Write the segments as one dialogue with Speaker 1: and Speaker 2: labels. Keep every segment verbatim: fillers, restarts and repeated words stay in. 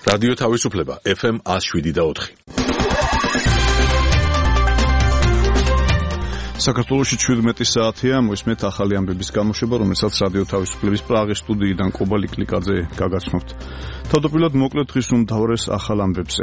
Speaker 1: რადიო თავისუფლება ეფ ემ one oh seven და four.
Speaker 2: საქართველოში შვიდმეტი საათია, მოისმენთ ახალი ამბების გამოშვება, რომელსაც რადიო თავისუფლების პრაღის სტუდიიდან კობალი კლიკაძე გაგაცნობთ. თავდაპირველად მოკლედ დღის უმთავრეს ახალ ამბებზე.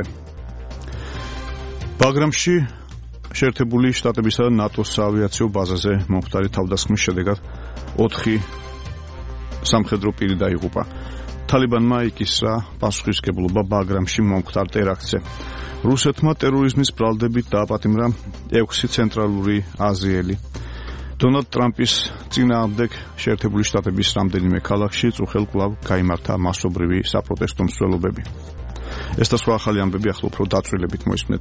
Speaker 2: ბაგრამში შეერთებული შტატებისა და ნატოს საავიაციო ბაზაზე მომხდარი თავდასხმის შედეგად ოთხი სამხედრო პირი დაიღუპა. თალიბანმა იკისრა პასუხისმგებლობა ბაგრამში მომხდარ ტერაქტზე. რუსეთმა ტერორიზმის ბრალდებით დააპატიმრა ექვსი ცენტრალური აზიელი. დონალდ ტრამპის წინააღმდეგ შეერთებული შტატების რამდენიმე ქალაქში წუხელ კვლავ გაიმართა მასობრივი საპროტესტო მსვლელობები. ეს და სხვა ახალი ამბები ახლა უფრო დაწვრილებით მოისმენთ.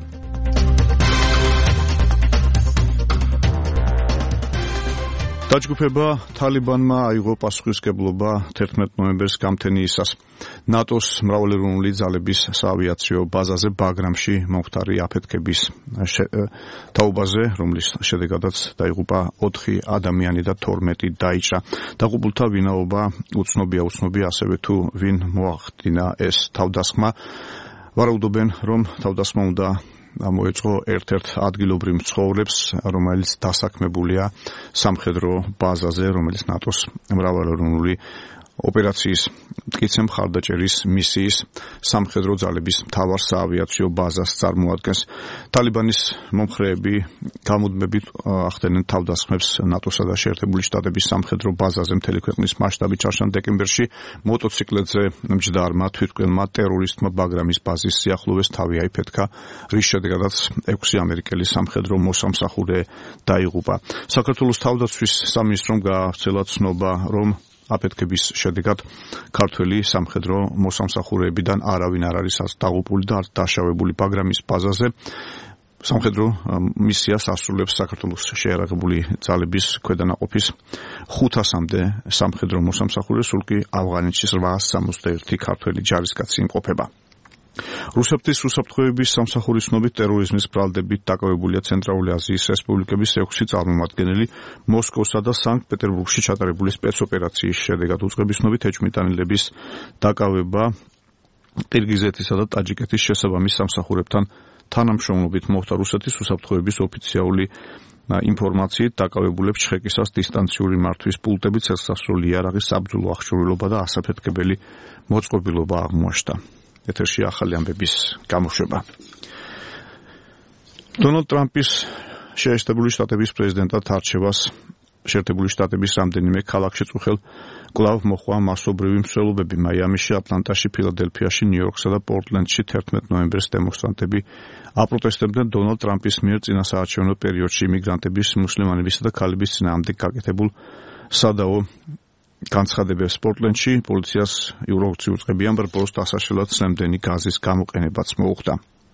Speaker 2: დაჯგუფება თალიბანმა აიღო პასუხისმგებლობა თერთმეტ ნოემბერს გამთენიისას. ნატოს მრავალეროვნული ძალების საავიაციო ბაზაზე ბაგრამში მომხდარი აფეთქების თაობაზე, რომლის შედეგადაც დაიღუპა ოთხი ადამიანი და თორმეტი დაიჭრა. დაღუპულთა ვინაობა უცნობია, უცნობია ასევე თუ ვინ მოახდინა ეს თავდასხმა. ვარაუდობენ, რომ თავდასხმა უნდა მოეწყო ერთ-ერთ ადგილობრივ მცხოვრებს, რომელიც დასაქმებულია სამხედრო ბაზაზე, რომელიც ნატოს მრავალეროვნული ოპერაციის მტკიცე მხარდაჭერის მისიის სამხედრო ძალების მთავარ საავიაციო ბაზას წარმოადგენს. თალიბანის მომხრეები გამუდმებით ახდენენ თავდასხმებს ნატოსა და შეერთებული შტატების სამხედრო ბაზაზე მთელი ქვეყნის მასშტაბით ჩარჩან დეკემბერში მოტოციკლებზე მჯდარმა თვითმკვლელმა ტერორისტმა ბაგრამის ბაზის სიახლოვეს თავი აიფეთქა, რის შედეგადაც ექვსი ამერიკელი სამხედრო მოსამსახურე დაიღუპა. საქართველოს თავდაცვის სამინისტრომ გაავრცელა ცნობა, რომ აფეთქების შედეგად ქართველი სამხედრო მოსამსახურეებიდან არავინ არ არის დაღუპული და დაშავებული ბაგრამის ბაზაზე. სამხედრო მისიას ასრულებს საქართველოს შეიარაღებული ძალების ქვედანაყოფის ხუთასამდე სამხედრო მოსამსახურე, სულ კი ავღანეთში რვაას სამოცდაერთი ქართველი ჯარისკაცი იმყოფება. რუსეთის უსაფრთხოების სამსახურის ცნობით ტერორიზმის ბრალდებით დაკავებულია ცენტრალური აზიის რესპუბლიკების ექვსი წარმომადგენელი მოსკოვსა და სანქტ-პეტერბურგში ჩატარებული სპეცოპერაციის შედეგად უწყებისნობით ეჭვმიტანილების დაკავება ყირგიზეთისა და ტაჯიკეთის შესაბამის სამსახურებთან თანამშრომლობით მოხდა. რუსეთის უსაფრთხოების ოფიციალური ინფორმაციით დაკავებულებს ჩხეკისას დისტანციური მართვის პულტებით ცეცხლსასროლი იარაღის საბრძოლო აღჭურვილობა და ასაფეთქებელი მოწყობილობა აღმოაჩნდა. ეთერში ახალი ამბების გამოშვება. დონალდ ტრამპის შეერთებული შტატების პრეზიდენტად არჩევას შეერთებული შტატების რამდენიმე ქალაქში წუხელ კვლავ მოხდა მასობრივი მსვლელობები. მაიამიში, ატლანტაში, ფილადელფიაში, ნიუ-იორკსა და პორტლენდში თერთმეტ ნოემბერს დემონსტრანტები აპროტესტებდნენ დონალდ ტრამპის მიერ წინასაარჩევნო პერიოდში იმიგრანტების, მუსლიმანებისა და ქალების წინააღმდეგ გაკეთებულ სადაო განცხადებებს. პორტლენდში პოლიციას იუროქცი უწყებიან, ბორბოს დასაშლელად სამდენი გაზის გამოყენებაც მოუხდა.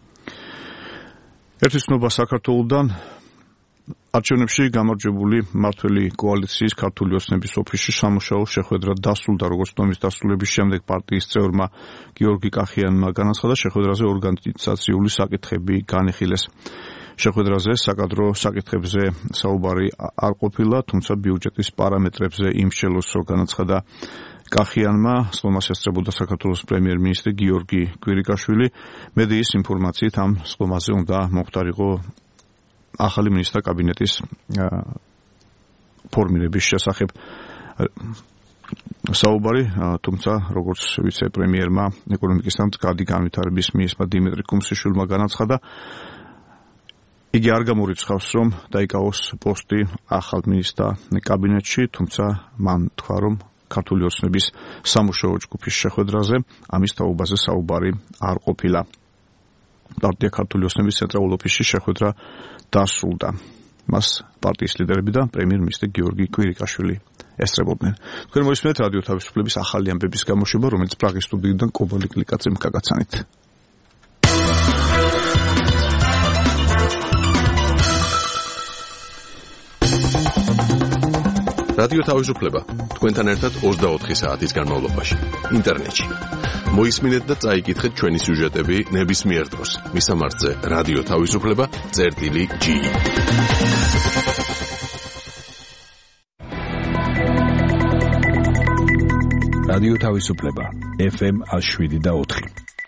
Speaker 2: ერთი ცნობა საქართველოდან. არჩევნებში გამარჯვებული მმართველი კოალიციის ქართული ოცნების ოფისში სამუშაო შეხვედრა დასრულდა, როგორც ნომის დასრულების შემდეგ პარტიის წევრმა გიორგი კახიანმა განაცხადა, შეხვედრაზე ორგანიზაციული საკითხები განიხილეს. შეხვედრაზე საკადრო საკითხებზე საუბარი არ ყოფილა, თუმცა ბიუჯეტის პარამეტრებზე იმსჯელოს, რომ განაცხადა კახიანმა, სხდომას ესწრებოდა საქართველოს პრემიერ-მინისტრი გიორგი კვირიკაშვილი. მედიის ინფორმაციით ამ სხდომაზე უნდა მომხდარიყო ახალი მინისტრთა კაბინეტის ფორმირების შესახებ საუბარი, თუმცა როგორც ვიცე-პრემიერმა ეკონომიკის და მდგრადი განვითარების მინისტრმა დიმიტრი კუმსიშვილმა განაცხადა, იგი არ გამორიცხავს, რომ დაიკავოს პოსტი ახალ მინისტრთა კაბინეტში, თუმცა მან თქვა, რომ ქართული ოცნების სამუშაო ჯგუფის შეხვედრაზე ამის თაობაზე საუბარი არ ყოფილა. პარტია ქართული ოცნების ცენტრალურ ოფისში შეხვედრა დასრულდა. მას პარტიის ლიდერები და პრემიერ-მინისტრი გიორგი კვირიკაშვილი ესწრებოდნენ. თქვენ მოისმენთ რადიო თავისუფლების ახალი ამბების გამოშვება, რომელიც პრაღის სტუდიიდან კობალი კლიკაძემ გაგაცანით.
Speaker 1: რადიო თავისუფლება თქვენთან ერთად ოცდაოთხი საათის განმავლობაში ინტერნეტში. მოისმინეთ და წაიკითხეთ ჩვენი სიუჟეტები ნებისმიერ დროს. მისამართზე რადიო თავისუფლება წერტილი ჯი.
Speaker 3: რადიო თავისუფლება ეფ ემ one oh seven და four.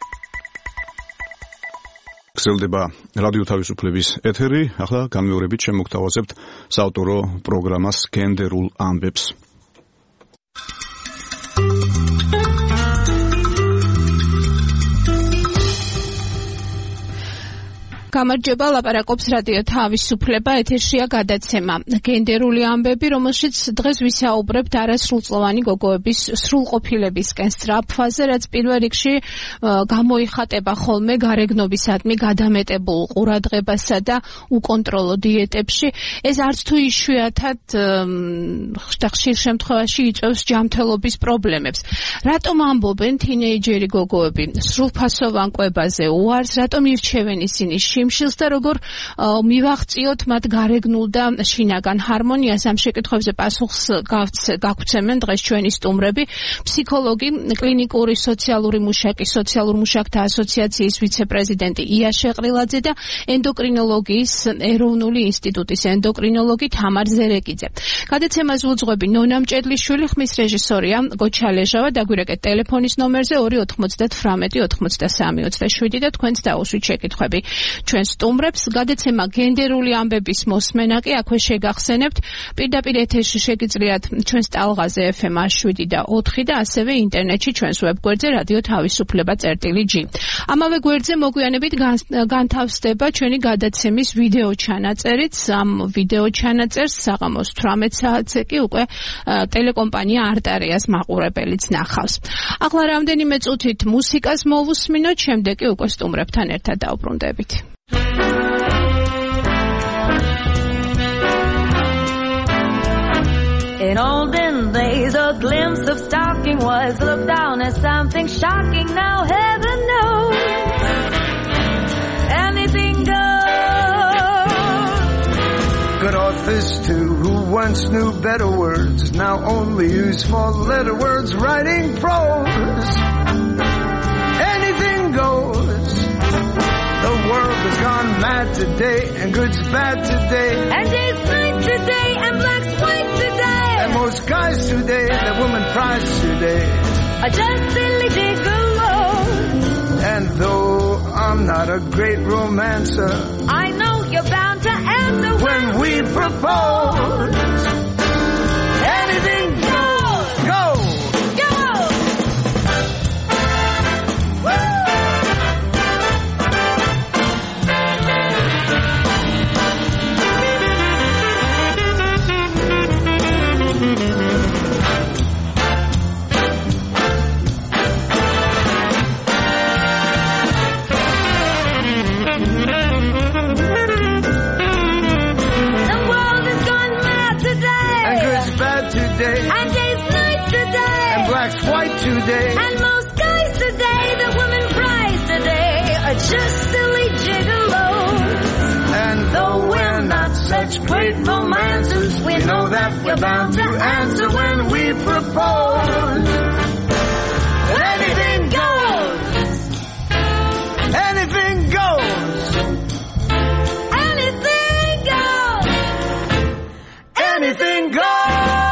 Speaker 2: გრძელდება რადიო თავისუფლების ეთერი. ახლა განმეორებით შემოგთავაზებთ საავტორო პროგრამას გენდერულ ამბებს.
Speaker 3: გამარჯობა, ლაპარაკობს რადიო თავისუფლება, ეთერშია გადაცემა გენდერული ამბები, რომელშიც დღეს ვისაუბრებთ არასრულწლოვანი გოგოების სრულყოფილებისკენ სწრაფვაზე, რაც პირველ რიგში გამოიხატება ხოლმე გარეგნობისადმი გადამეტებულ ყურადღებასა და უკონტროლო დიეტებში. ეს არც თუ იშვიათად ხშირ შემთხვევაში იწვევს ჯანმრთელობის პრობლემებს. რატომ ამბობენ თინეიჯერი გოგოები სრულფასოვან კვებაზე უარს, რატომ ირჩევენ ისინი შიმშილს და როგორ მივაღწიოთ მათ გარეგნულ და შინაგან ჰარმონიას? ამ შეკითხვებზე პასუხს გაგვცემენ დღეს ჩვენი სტუმრები, ფსიქოლოგი, კლინიკური სოციალური მუშაკი, სოციალურ მუშაკთა ასოციაციის ვიცე-პრეზიდენტი ია შეყრილაძე და ენდოკრინოლოგიის ეროვნული ინსტიტუტის ენდოკრინოლოგი თამარ ზერეკიძე. გადაცემას უძღვები ნონა მჭედლიშვილი, ხმის რეჟისორია გოჩა ლეჟავა. დაგვირეკეთ ტელეფონის ნომერზე ორი ოთხმოცდათვრამეტი ოცდასამი ოცდაშვიდი და თქვენც დაუსვით შეკითხვები ჩვენ სტუმრებს. გადაცემა გენდერული ამბების მოსმენა კი აქვე შეგახსენებთ. პირდაპირ ეთერში შეგიძლიათ ჩვენს ტალღაზე ეფ ემ შვიდი და ოთხი და ასევე ინტერნეტში ჩვენს ვებგვერდზე რადიო თავისუფლება წერტილი ჯი. ამავე გვერდზე მოგვიანებით განთავსდება ჩვენი გადაცემის ვიდეო ჩანაწერიც. ამ ვიდეო ჩანაწერს საღამოს თვრამეტ საათზე კი უკვე ტელეკომპანია არტარიას მაყურებელიც ნახავს. ახლა რამდენიმე წუთით მუსიკას მოვუსმინოთ, შემდეგ კი უკვე სტუმრებთან ერთად დავბრუნდებით.
Speaker 4: In olden days, a glimpse of stalking was looked down as something shocking. Now heaven knows anything goes.
Speaker 5: Good authors too, who once knew better words, now only use four-letter words writing prose. Anything goes. The world has gone mad today, and good's bad today,
Speaker 4: And day's night today, and black's white today.
Speaker 5: and most guys today, the woman prize today.
Speaker 4: Are just silly gigolos.
Speaker 5: And though I'm not a great romancer,
Speaker 4: I know you're bound to answer
Speaker 5: when we propose, anything goes, go!
Speaker 4: go. The world has gone mad today.
Speaker 5: And good's bad today,
Speaker 4: And day's night today.
Speaker 5: and black's white today.
Speaker 4: And most guys today, the women prize today, are just silly gigolos.
Speaker 5: And though we're not such great romancers, we know that we're bound to answer when we propose. Anything goes. Anything goes.
Speaker 4: Anything goes.
Speaker 5: Anything goes.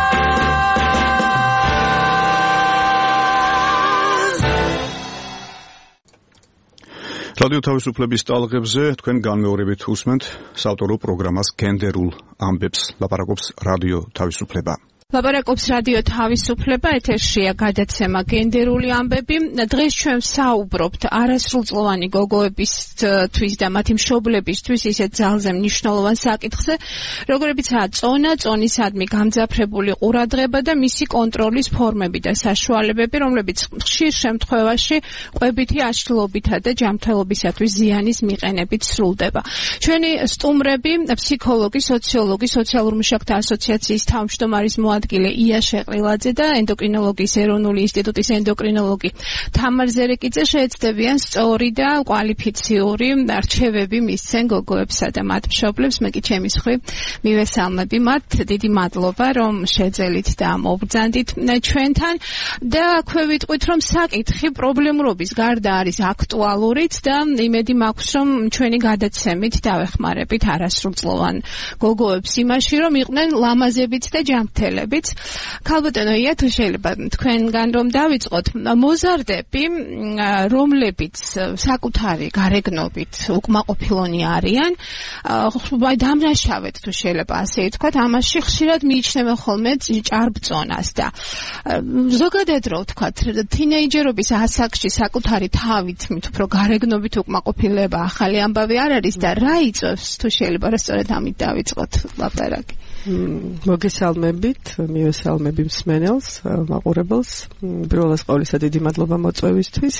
Speaker 2: რადიო თავისუფლების ტალღებზე თქვენ განმეორებით უსმენთ საავტორო პროგრამას გენდერულ ამბებს. ლაპარაკობს რადიო თავისუფლება.
Speaker 3: ლაპარაკობს რადიო თავისუფლება, ეთერშია გადაცემა გენდერული ამბები. დღეს ჩვენ საუბრობთ არასრულწლოვანი გოგოებისთვის და მათი მშობლებისთვის ისეთ ძალზე მნიშვნელოვან საკითხზე, როგორებიცაა წონა, წონისადმი გამძაფრებული ყურადღება და მისი კონტროლის ფორმები და საშუალებები, რომლებიც ხშირ შემთხვევაში კვებითი აშლილობითა და ჯანმრთელობისათვის ზიანის მიყენებით სრულდება. ჩვენი სტუმრები, ფსიქოლოგი, სოციოლოგი, სოციალურ მუშაკთა ასოციაციის თავმჯდომარის მოადგილე ია შეყრილაძე და ენდოკრინოლოგიის ეროვნული ინსტიტუტის ენდოკრინოლოგი თამარ ზერეკიძე შეეცდებიან სწორი და კვალიფიციური არჩევები მისცენ გოგოებსა და მათ მშობლებს. მე კი ჩემი მხრივ მივესალმები მათ. დიდი მადლობა, რომ შეძელით და მობრძანდით ჩვენთან და აქვე ვიტყვით, რომ საკითხი პრობლემურობის გარდა არის აქტუალურიც და იმედი მაქვს, რომ ჩვენი გადაცემით დავეხმარებით არასრულწლოვან გოგოებს იმაში, რომ იყვნენ ლამაზებიც და ჯანმრთელები. მუსიკებით. ქალბატონო ია, თუ შეიძლება თქვენგან რომ დავიწყოთ, მოზარდები, რომლებიც საკუთარი გარეგნობით უკმაყოფილონი არიან, აი დამნაშავედ თუ შეიძლება ასე ვთქვათ, ამაში ხშირად მიიჩნევენ ხოლმე ჭარბწონას და ზოგადად რო ვთქვათ, თინეიჯერობის ასაკში საკუთარი თავით მით უფრო გარეგნობით უკმაყოფილება ახალი ამბავი არ არის და რა იწევს თუ შეიძლება რა სწორედ ამით დავიწყოთ ლაპარაკი.
Speaker 6: მოგესალმებით, მივესალმები მსმენელს, მაყურებელს. პირველად ყოვლისა დიდი მადლობა მოწვევისთვის.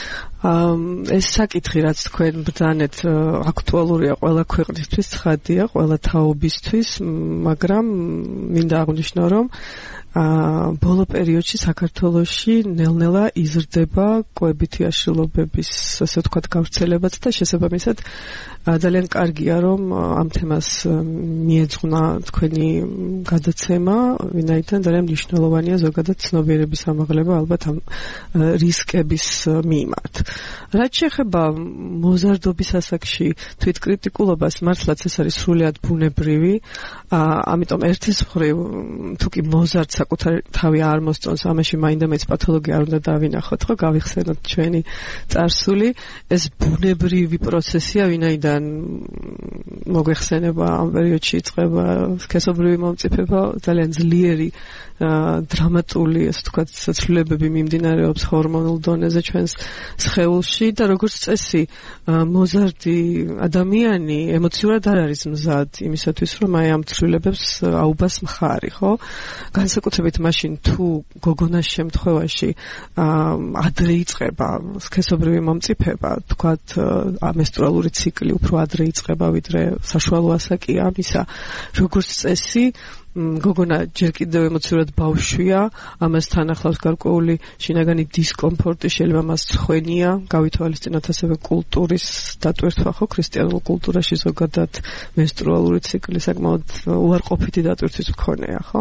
Speaker 6: ეს საკითხი, რაც თქვენ ბრძანეთ, აქტუალურია ყველა ქვეყნისთვის, ცხადია, ყველა თაობისთვის, მაგრამ მინდა აღვნიშნო, რომ ბოლო პერიოდში საქართველოში ნელ-ნელა იზრდება კვებითი აშლილობების, ასე ვთქვათ, გავრცელებაც და შესაბამისად ძალიან კარგია, რომ ამ თემას მიეძღვნა თქვენი გადაცემა, ვინაიდან ძალიან მნიშვნელოვანია ზოგადად ცნობიერების ამაღლება ალბათ ამ რისკების მიმართ. რაც შეეხება მოზარდობის ასაკში თვითკრიტიკულობას, მართლაც ეს არის სრულიად ბუნებრივი, ამიტომ ერთის მხრივ თუ კი მოზარდ საკუთარი თავი არ მოსწონს, ამაში მაინდა-მაინც პათოლოგია არ უნდა დავინახოთ, ხო, გავიხსენოთ ჩვენი წარსული, ეს ბუნებრივი პროცესია, ვინაიდან მოგვეხსენება ამ პერიოდში იწყება სქესობრივი მომწიფება, ძალიან ძლიერი დრამატული, ასე ვთქვათ, ცვლილებები მიმდინარეობს ჰორმონულ დონეზე ჩვენს სხეულში და როგორც წესი მოზარდი ადამიანი ემოციურად არ არის მზად იმისათვის, რომ აი ამ ცვლილებებს აუბას მხარი, ხო? განსაკუთრებით მაშინ თუ გოგონას შემთხვევაში ადრე იწყება სქესობრივი მომწიფება, თქვათ მენსტრუალური ციკლი უფრო ადრე იწყება, ვიდრე საშუალო ასაკია ამისა, როგორც წესი გოგონა ჯერ კიდევ ემოციურად ბავშვია, ამასთან ახლავს გარკვეული შინაგანი დისკომფორტი, შეიძლება მას ცხვენია, გავითვალისწინოთ ასევე კულტურის დატვირთვა, ხო, ქრისტიანულ კულტურაში ზოგადად მენსტრუალური ციკლი საკმაოდ უარყოფითი დატვირთვის მქონეა, ხო?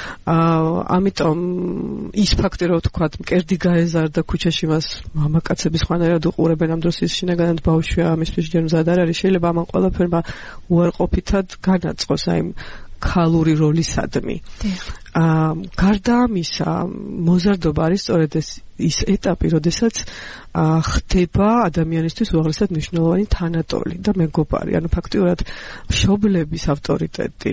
Speaker 6: ამიტომ ის ფაქტი, რომ ვთქვათ, მკერდი გაეზარდა ქუჩაში მას მამაკაცები სხვანაირად უყურებენ, ამ დროს ის შინაგანად ბავშვია, ამისთვის ჯერ მზად არ არის, შეიძლება ამან ყველაფერმა უარყოფითად განაწყოს აი ქალური როლისადმი. აა გარდა ამისა, მოზარდობა არის სწორედ ეს ის ეტაპი, როდესაც ხდება ადამიანისთვის უაღრესად მნიშვნელოვანი თანატოლი და მეგობარი, ანუ ფაქტიურად მშობლების ავტორიტეტი,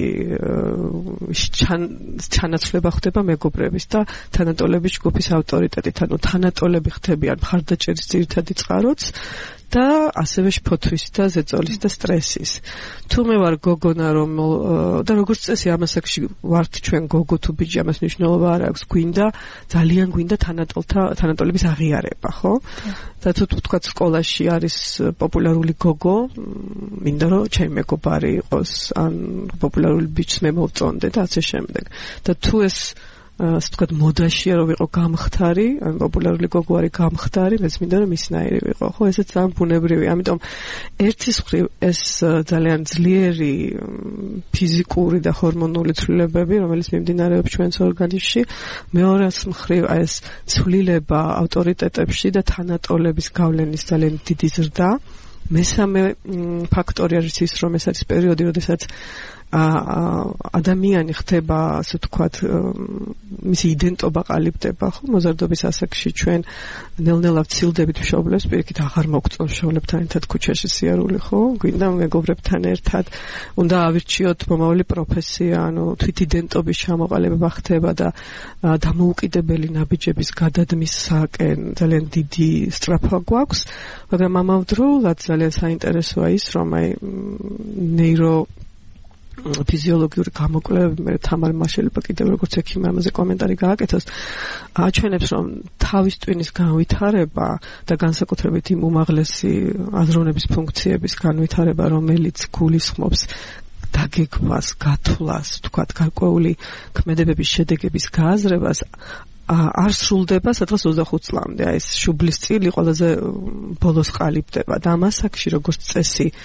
Speaker 6: ჩანაცვლება ხდება მეგობრების და თანატოლების ჯგუფის ავტორიტეტით, ანუ თანატოლები ხდებიან მხარდაჭერის ძირითადი წყაროც და ასევე შფოთვის და ზეწოლის და სტრესის. თუ მე ვარ გოგონა, რომ და როგორც წესი ამ ასაკში ვართ ჩვენ გოგო თუ ბიჭი, ამას მნიშვნელობა არ აქვს, გვინდა, ძალიან გვინდა თანატოლთა თანატოლების აღიარება, ხო? და თუ თქვათ სკოლაში არის პოპულარული გოგო, მინდა რომ ჩემი მეგობარი იყოს, ან პოპულარული ბიჭს მე მოვწონდე და ასე შემდეგ. და თუ ეს ასე ვთქვათ, მოდაშია რომ ვიყო გამხდარი, ან პოპულარული გოგო არის გამხდარი, მეც მინდა რომ ისნაირი ვიყო, ხო, ესეც ძალიან ბუნებრივია. ამიტომ ერთის მხრივ ეს ძალიან ძლიერი ფიზიკური და ჰორმონული ცვლილებები, რომელიც მიმდინარეობს ჩვენს ორგანიზმში, მეორეს მხრივ ეს ცვლილება ავტორიტეტებში და თანატოლების გავლენის ძალიან დიდი ზრდა. მესამე ფაქტორი არის ის, რომ ეს არის პერიოდი, როდესაც ადამიანი ხდება, ასე ვთქვათ, მისი იდენტობა ყალიბდება, ხო, მოზარდობის ასაკში ჩვენ ნელ-ნელა ვცილდებით მშობლებს, პირიქით აღარ მოგწონს მშობლებთან ერთად ქუჩაში სიარული, ხო, გვინდა მეგობრებთან ერთად, უნდა ავირჩიოთ მომავალი პროფესია, ანუ თვითიდენტობის ჩამოყალიბება ხდება და დამოუკიდებელი ნაბიჯების გადადმისაკენ ძალიან დიდი სწრაფვა გვაქვს, მაგრამ ამავდროულად ძალიან საინტერესოა ის, რომ აი ნეირო ფიზიოლოგიური გამოკვლევები, მე თამარ მაშელება კიდევ როგორც ექიმი ამაზე კომენტარი გააკეთოს, აჩვენებს, რომ თავის ტვინის განვითარება და განსაკუთრებით იმ უმაღლესი აზროვნების ფუნქციების განვითარება, რომელიც გულისხმობს დაგეგმვას, გათვლას, თქვათ, გარკვეული ქმედებების შედეგების გააზრებას, არ სრულდება სადღაც ოცდახუთ წლამდე. აი ეს შუბლის წილი ყველაზე ბოლოს ყალიბდება და ამ ასაკში როგორც წესი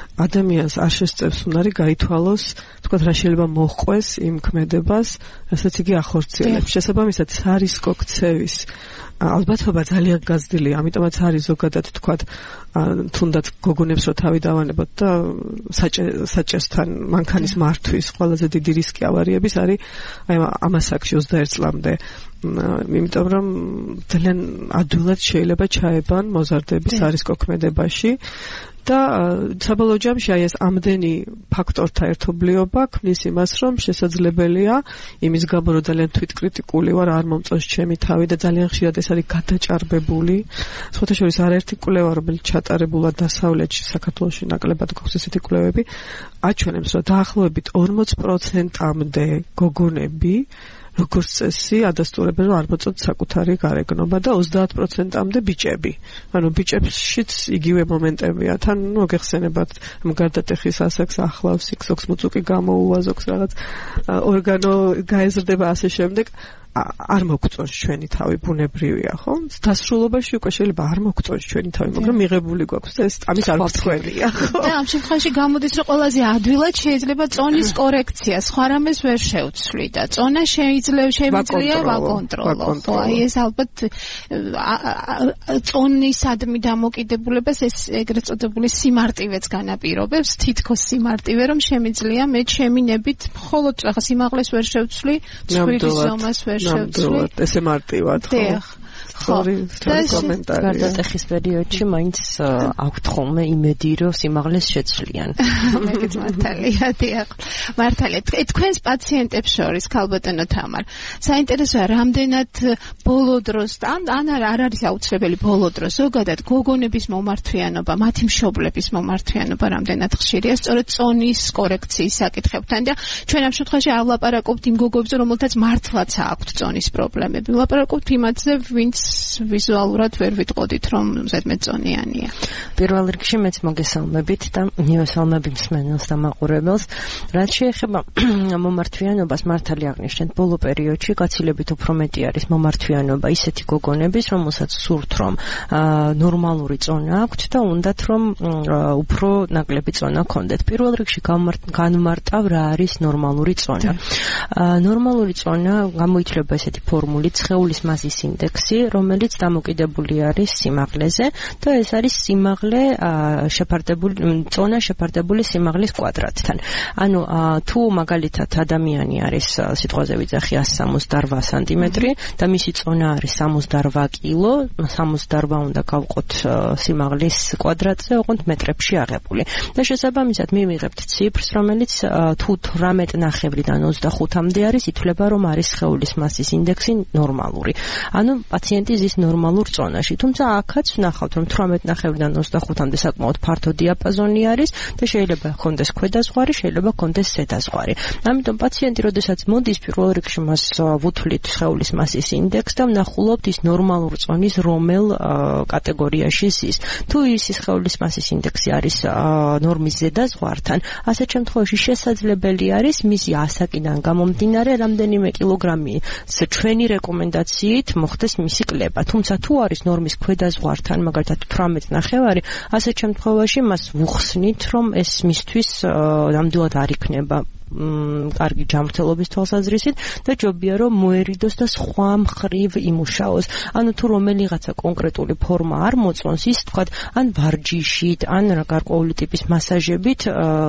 Speaker 6: ადამიანს არ შესწევს უნარი გაითვალოს, თქვათ რა შეიძლება მოჰყვეს იმ ქმედებას, რასაც იგი ახორციელებს. შესაბამისად, სარისკო ქცევის ალბათობა ძალიან გაზრდილია, ამიტომაც არის ზოგადად თქვათ თუნდაც გოგონებს რო თავი დავანებოთ და საჭესთან მანქანის მართვის ყველაზე დიდი რისკი ავარიების არის აი ამ ასაკში ოცდაერთ წლამდე. იმიტომ რომ ძალიან ადვილად შეიძლება ჩაებან მოზარდები სარისკო ქმედებაში და საბოლოო ჯამში აი ეს ამდენი ფაქტორთა ერთობლიობა ქმნის იმას, რომ შესაძლებელია იმის გამო რომ ძალიან თვითკრიტიკული ვარ, არ მომწონს ჩემი თავი და ძალიან ხშირად ეს არის გადაჭარბებული. სხვათა შორის არაერთი კვლევა, რომელიც ჩატარებულა დასავლეთში, საქართველოში ნაკლებად გვაქვს ესეთი კვლევები, აჩვენებს, რომ დაახლოებით ორმოც პროცენტამდე გოგონები როგორც წესი ადასტურებენ რომ არ მოწონთ საკუთარი გარეგნობა და ოცდაათ პროცენტამდე ბიჭები. ანუ ბიჭებშიც იგივე მომენტებია. თან მოგეხსენებათ გარდატეხის ასაკს ახლავს, სიქსოქს მუწუკი გამოუვა, ზოგს რაღაც ორგანო გაეზრდება ასე შემდეგ. არ მოგწონს ჩვენი თავი ბუნებრივია, ხო? დასრულობაში უკვე შეიძლება არ მოგწონს ჩვენი თავი, მაგრამ მიღებული გვაქვს და ეს ამის არ ვთქვენია, ხო?
Speaker 3: და ამ შემთხვევაში გამოდის, რომ ყველაზე ადვილად შეიძლება წონის კორექცია, სხვა რამეს ვერ შევცვლი და წონა შეიძლება შემიძლია ვაკონტროლო. ხო, აი ეს ალბათ წონისადმი დამოკიდებულებას ეს ეგრეთ წოდებული სიმარტივეც განაპირობებს, თითქოს სიმარტივე, რომ შემიძლია მე ჩემი ნებით მხოლოდ რაღაც სიმაღლეს ვერ შევცვლი, ცხვირის ზომას ვერ
Speaker 6: ნამდვილად ესე მარტივად ხო
Speaker 3: ხორი
Speaker 6: კომენტარი
Speaker 7: გარდატეხის პერიოდში მაინც აქვთ ხოლმე იმედი რომ სიმაღლეს შეცვლიან
Speaker 3: მეგეც მართალია დიახ მართალია თქვენს პაციენტებს შორის ქალბატონო თამარ საინტერესოა რამდენად ბოლო დროს ან არ არის აუცილებელი ბოლო დროს ზოგადად გოგონების მომართვიანობა მათი მშობლების მომართვიანობა რამდენად ხშირია სწორედ წონის კორექციის საკითხებთან და ჩვენ ამ შემთხვევაში არ ვლაპარაკობთ იმ გოგოებზე რომელთაც მართლაც აქვთ წონის პრობლემები ვლაპარაკობთ იმათზე ვინც ვიზუალურად ვერ ვიტყოდით რომ ზედმეტწონიანია.
Speaker 7: პირველ რიგში მეც მოგესალმებით და მივესალმები მსმენელს და მაყურებელს. რაც შეეხება მომართვიანობას მართალი აღნიშნეთ ბოლო პერიოდში გაცილებით უფრო მეტი არის მომართვიანობა ისეთი გოგონების რომელსაც სურთ რომ ნორმალური წონა აქვთ და უნდათ რომ უფრო ნაკლები წონა ჰქონდეთ. პირველ რიგში განმარტავ რა არის ნორმალური წონა. ნორმალური წონა გამოითვლება ესეთი ფორმულით სხეულის მასის ინდექსი რომელიც დამოკიდებული არის სიმაღლეზე და ეს არის სიმაღლე შეფარდებული წონა შეფარდებული სიმაღლის კვადრატთან. ანუ თუ მაგალითად ადამიანი არის სიტყვაზე ვიძახი εκατს სამოცდაორ სანტიმეტრი და მისი წონა არის სამოცდაორ კილო, სამოცდაორ უნდა გავყოთ სიმაღლის კვადრატზე, ოღონდ მეტრებში აღებული. და შესაბამისად მივიღებთ ციფრს, რომელიც თუ თვრამეტ ნახევრიდან ოცდახუთამდე არის, ითვლება რომ არის სხეულის მასის ინდექსი ნორმალური. ანუ პაციენტი ზის ნორმალურ წონაში. თუმცა აქაც ვნახავთ, რომ თვრამეტ ნახევრიდან ოცდახუთამდე საკმაოდ ფართო დიაპაზონი არის და შეიძლება ჰქონდეს ქვედაზღვარი, შეიძლება ჰქონდეს ზედაზღვარი. ამიტომ პაციენტი, როდესაც მოდის, პირველ რიგში მას ვუთვლით სხეულის მასის ინდექსს და ვნახულობთ ის ნორმალურ წონის რომელ კატეგორიაში ზის. თუ ის სხეულის მასის ინდექსი არის ნორმის ზედაზღვართან, ასეთ შემთხვევაში შესაძლებელი არის მისი ასაკიდან გამომდინარე რამდენიმე კილოგრამი ჩვენი რეკომენდაციით მოხდეს მისი კლება. თუმცა თუ არის ნორმის ქვედაზღვართან, მაგალითად თვრამეტ ნახევარი, ასეთ შემთხვევაში მას ვუხსნით, რომ ეს მისთვის ნამდვილად არ იქნება კარგი ჯანმრთელობის თვალსაზრისით და ჯობია რომ მოერიდოს და სხვა მხრივ იმუშაოს. ანუ თუ რომელიღაცა კონკრეტული ფორმა არ მოწონს, ის თქვათ ან ვარჯიშით, ან გარკვეული ტიპის მასაჟებით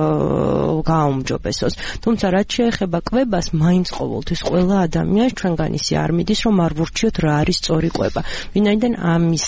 Speaker 7: გააუმჯობესოს. თუმცა რაც შეეხება კვებას, მაინც ყოველთვის ყველა ადამიანს ჩვენგან ისე არ მიდის, რომ არ ვურჩიოთ რა არის სწორი კვება. ვინაიდან ამის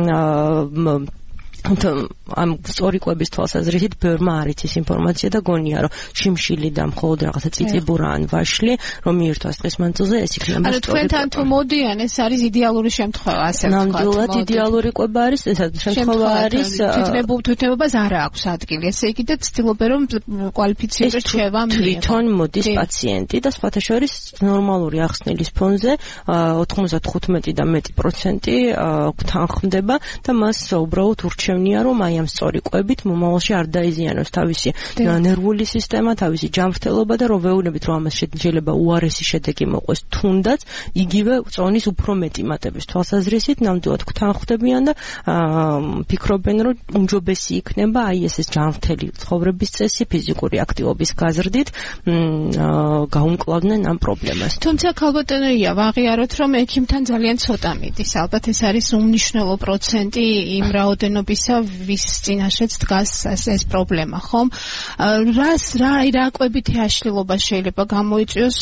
Speaker 7: ამ სწორი კვების თვალსაზრისით ბევრმა არ იცის ინფორმაცია და გონია რომ შიმშილი და მხოლოდ რაღაცა წიწიბურა ან ვაშლი რომ მიირთვას დღის მანძილზე ეს იქნება
Speaker 3: სწორი. ანუ თქვენთან თუ მოდიან ეს არის იდეალური შემთხვევა ასე ვთქვათ.
Speaker 7: ნამდვილად იდეალური კვება არის, ეს შემთხვევა არის
Speaker 3: თვითნებობას არ აქვს ადგილი. ესე იგი და ცდილობენ რომ კვალიფიცირდეს რჩევა მიიღო.
Speaker 7: თვითონ მოდის პაციენტი და სხვათა შორის ნორმალური ახსნილის ფონზე ოთხმოცდათხუთმეტი და მეტი პროცენტი თანხმდება და მას უბრალოდ ურჩევს მირჩევნია, რომ აი ამ სწორი კვებით მომავალში არ დაიზიანოს თავისი ნერვული სისტემა, თავისი ჯანმრთელობა და რომ ვეუბნებით, რომ ამას შეიძლება უარესი შედეგი მოყვეს, თუნდაც იგივე წონის უფრო მეტი მატების თვალსაზრისით ნამდვილად გთანხმდებიან და ფიქრობენ, რომ უმჯობესი იქნება აი ეს ეს ჯანმრთელი ცხოვრების წესი, ფიზიკური აქტივობის გაზრდით გაუმკლავდნენ ამ პრობლემას.
Speaker 3: თუმცა ქალბატონია, ვაღიაროთ, რომ ექიმთან ძალიან ცოტა მიდის. ალბათ ეს არის უმნიშვნელო პროცენტი იმ რაოდენობისა, ვის წინაშეც დგას ეს პრობლემა, ხომ? რას რა რა კვებითი აშლილობა შეიძლება გამოიწვიოს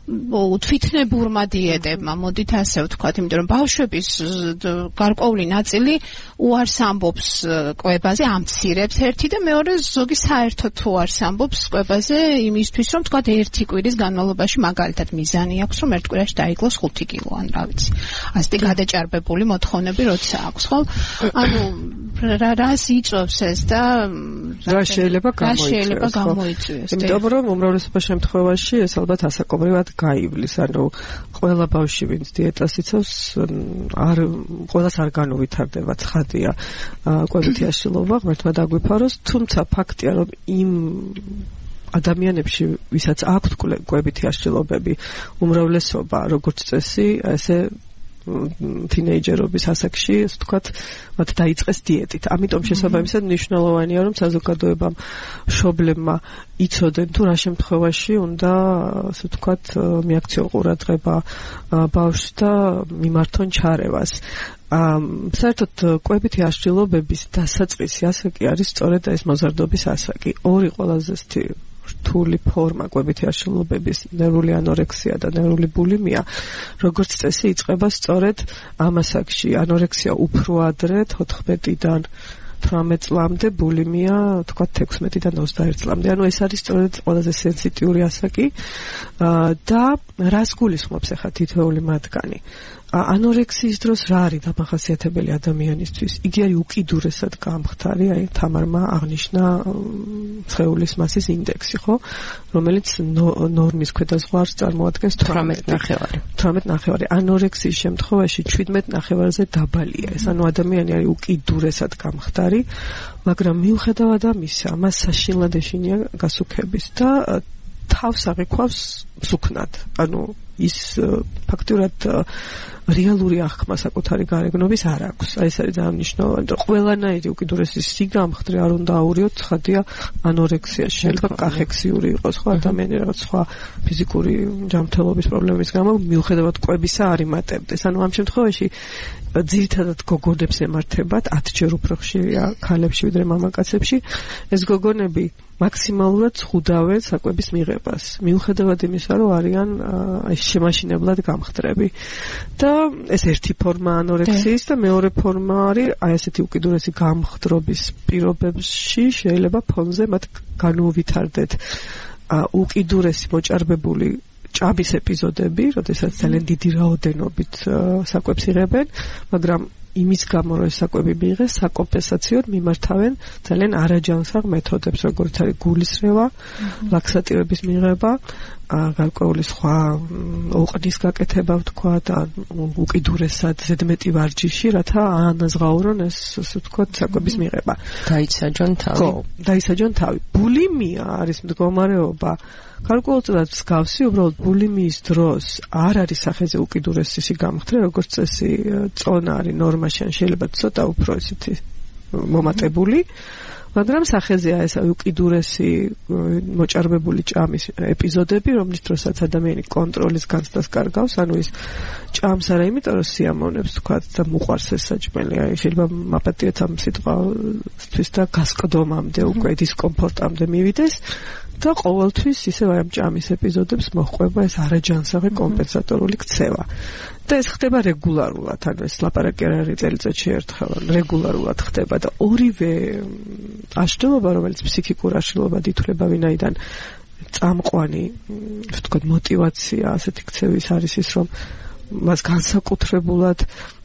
Speaker 3: თვითნებურმა დიეტებმა, მოდით ასე ვთქვათ, იმიტომ რომ ბავშვების გარკვეული ნაწილი უარს ამბობს კვებაზე, ამცირებს ერთი და მეორე ზოგი საერთოდ უარს ამბობს კვებაზე იმისთვის, რომ თქვათ ერთი კვირის განმავლობაში მაგალითად მიზანი აქვს, რომ ერთ კვირაში დაიკლოს ხუთი კილო, ან რა ვიცი. ასეთი გადაჭარბებული მოთხოვნები როცა აქვს, ხო? ანუ რა რას იწვევს ეს და
Speaker 6: რა შეიძლება გამოიწვიოს? იმიტომ რომ უმრავლესობა შემთხვევაში ეს ალბათ ასაკობრივად გაივლის, ანუ ყველა ბავშვი ვინც დიეტას იცავს, არ ყველას არ განუვითარდება ცხადია კვებითი აშლილობა, ღმერთმა დაგვიფაროს, თუმცა ფაქტია, რომ იმ ადამიანებში, ვისაც აქვთ კვებითი აშლილობები, უმრავლესობა როგორც წესი, ესე თინეიჯერობის ასაკში, ასე ვთქვათ, მათ დაიწყეს დიეტით. ამიტომ შესაბამისად მნიშვნელოვანია, რომ საზოგადოებამ, მშობლებმა იცოდნენ თუ რა შემთხვევაში უნდა, ასე ვთქვათ, მიაქციონ ყურადღება ბავშვს და მიმართონ ჩარევას. საერთოდ კვებითი აშლილობების დასაწყისი ასაკი არის სწორედ ეს მოზარდობის ასაკი. ორი ყველაზე რთული ფორმა კვებითი აშლილობების, ნერვული ანორექსია და ნერვული ბულიმია, როგორც წესი იწყება სწორედ ამ ასაკში. ანორექსია უფრო ადრე, თოთხმეტიდან თვრამეტ წლამდე, ბულიმია, თქვათ ექვსმეტიდან ოცდაერთ წლამდე. ანუ ეს არის სწორედ ყველაზე სენსიტიური ასაკი და რას გულისხმობს ახლა თითოეული მათგანი? ანორექსიის დროს რა არის დამახასიათებელი ადამიანისთვის? იგი არის უკიდურესად გამხდარი, აი თამარმა აღნიშნა სხეულის მასის ინდექსი, ხო? რომელიც ნორმის ქვედაზღვარს წარმოადგენს თვრამეტ ნახევარი. თვრამეტ ნახევარი. ანორექსიის შემთხვევაში შვიდმეტ ნახევარზე დაბალია. ეს ანუ ადამიანი არის უკიდურესად გამხდარი, მაგრამ მიუხედავად ამისა, მას საშინლად ეშინია გასუქების და თავს აღიქვავს სუქნად. ანუ ის ფაქტურად რეალური აღქმა საკუთარი გარეგნობის არ აქვს. აი ეს არის ძალიან მნიშვნელოვანი, რომ ყველანაირი უკიდურესი სიგამხდრე არ უნდა აურიოთ, ცხადია ანორექსიაში. შეიძლება კახექსიური იყოს, ხო, ადამიანი რაღაც სხვა ფიზიკური ჯანმრთელობის პრობლემის გამო მიუხედავად კვებისა არ იმატებდეს. ანუ ამ შემთხვევაში ძირითადად გოგონებს ემართებათ, ათჯერ უფრო ხშირია ქალებში ვიდრე მამაკაცებში. ეს გოგონები მაქსიმალურად ზღუდავენ საკვების მიღებას, მიუხედავად იმისა, რომ არიან შემაშინებლად გამხდრები. და ეს ერთი ფორმა ანორექსიის და მეორე ფორმა არის აი ესეთი უკიდურესი გამხდრობის პირობებში შეიძლება ფონზე მათ განუვითარდეთ უკიდურესი მოჭარბებული ჭამის ეპიზოდები, როდესაც ძალიან დიდი რაოდენობით საკვებს იღებენ, მაგრამ იმის გამო რომ საკვები მიიღეს, საკომპენსაციოდ მიმართავენ ძალიან არაჯანსაღ მეთოდებს, როგორც არის გულისრევა, ლაქსატივების მიღება, გარკვეული სხვა ოყნის გაკეთება, ვთქვა და უკიდურესად ზედმეტი ვარჯიში, რათა აანაზღაურონ ეს, ასე ვთქვათ, საკვების მიღება.
Speaker 7: დაიცაჯონ თავი.
Speaker 6: ხო, დაიცაჯონ თავი. ბულიმია არის მდგომარეობა გარკვეულწილად მსგავსი, უბრალოდ ბულიმიის დროს არ არის სახეზე უკიდურესი სიგამხდრე, როგორც წესი წონა არის ნორმაში, ან შეიძლება ცოტა უფრო ისეთი მომატებული, მაგრამ სახეზეა ეს უკიდურესი მოჭარბებული ჭამის ეპიზოდები, რომლის დროსაც ადამიანი კონტროლის განცდას კარგავს, ანუ ის ჭამს არა იმიტომ, რომ სიამოვნებს თქვათ და მოყვარს ეს საჭმელი, აი შეიძლება მაპატიოთ ამ სიტყვასთვის და გასკდომამდე უკვე დისკომფორტამდე მივიდეს და ყოველთვის ისევ ამ ჭამის ეპიზოდებს მოჰყვება ეს არაჯანსაღი კომპენსატორული ქცევა. და ეს ხდება რეგულარულად, ანუ ეს ლაპარაკი არ არის წელიწადში ერთხელ, რეგულარულად ხდება და ორივე აშლილობა, რომელიც ფსიქიკურ აშლილობად ითვლება, ვინაიდან წამყვანი, ვთქვათ, мотиваცია ასეთი ქცევის არის ის, რომ მას განსაკუთრებულად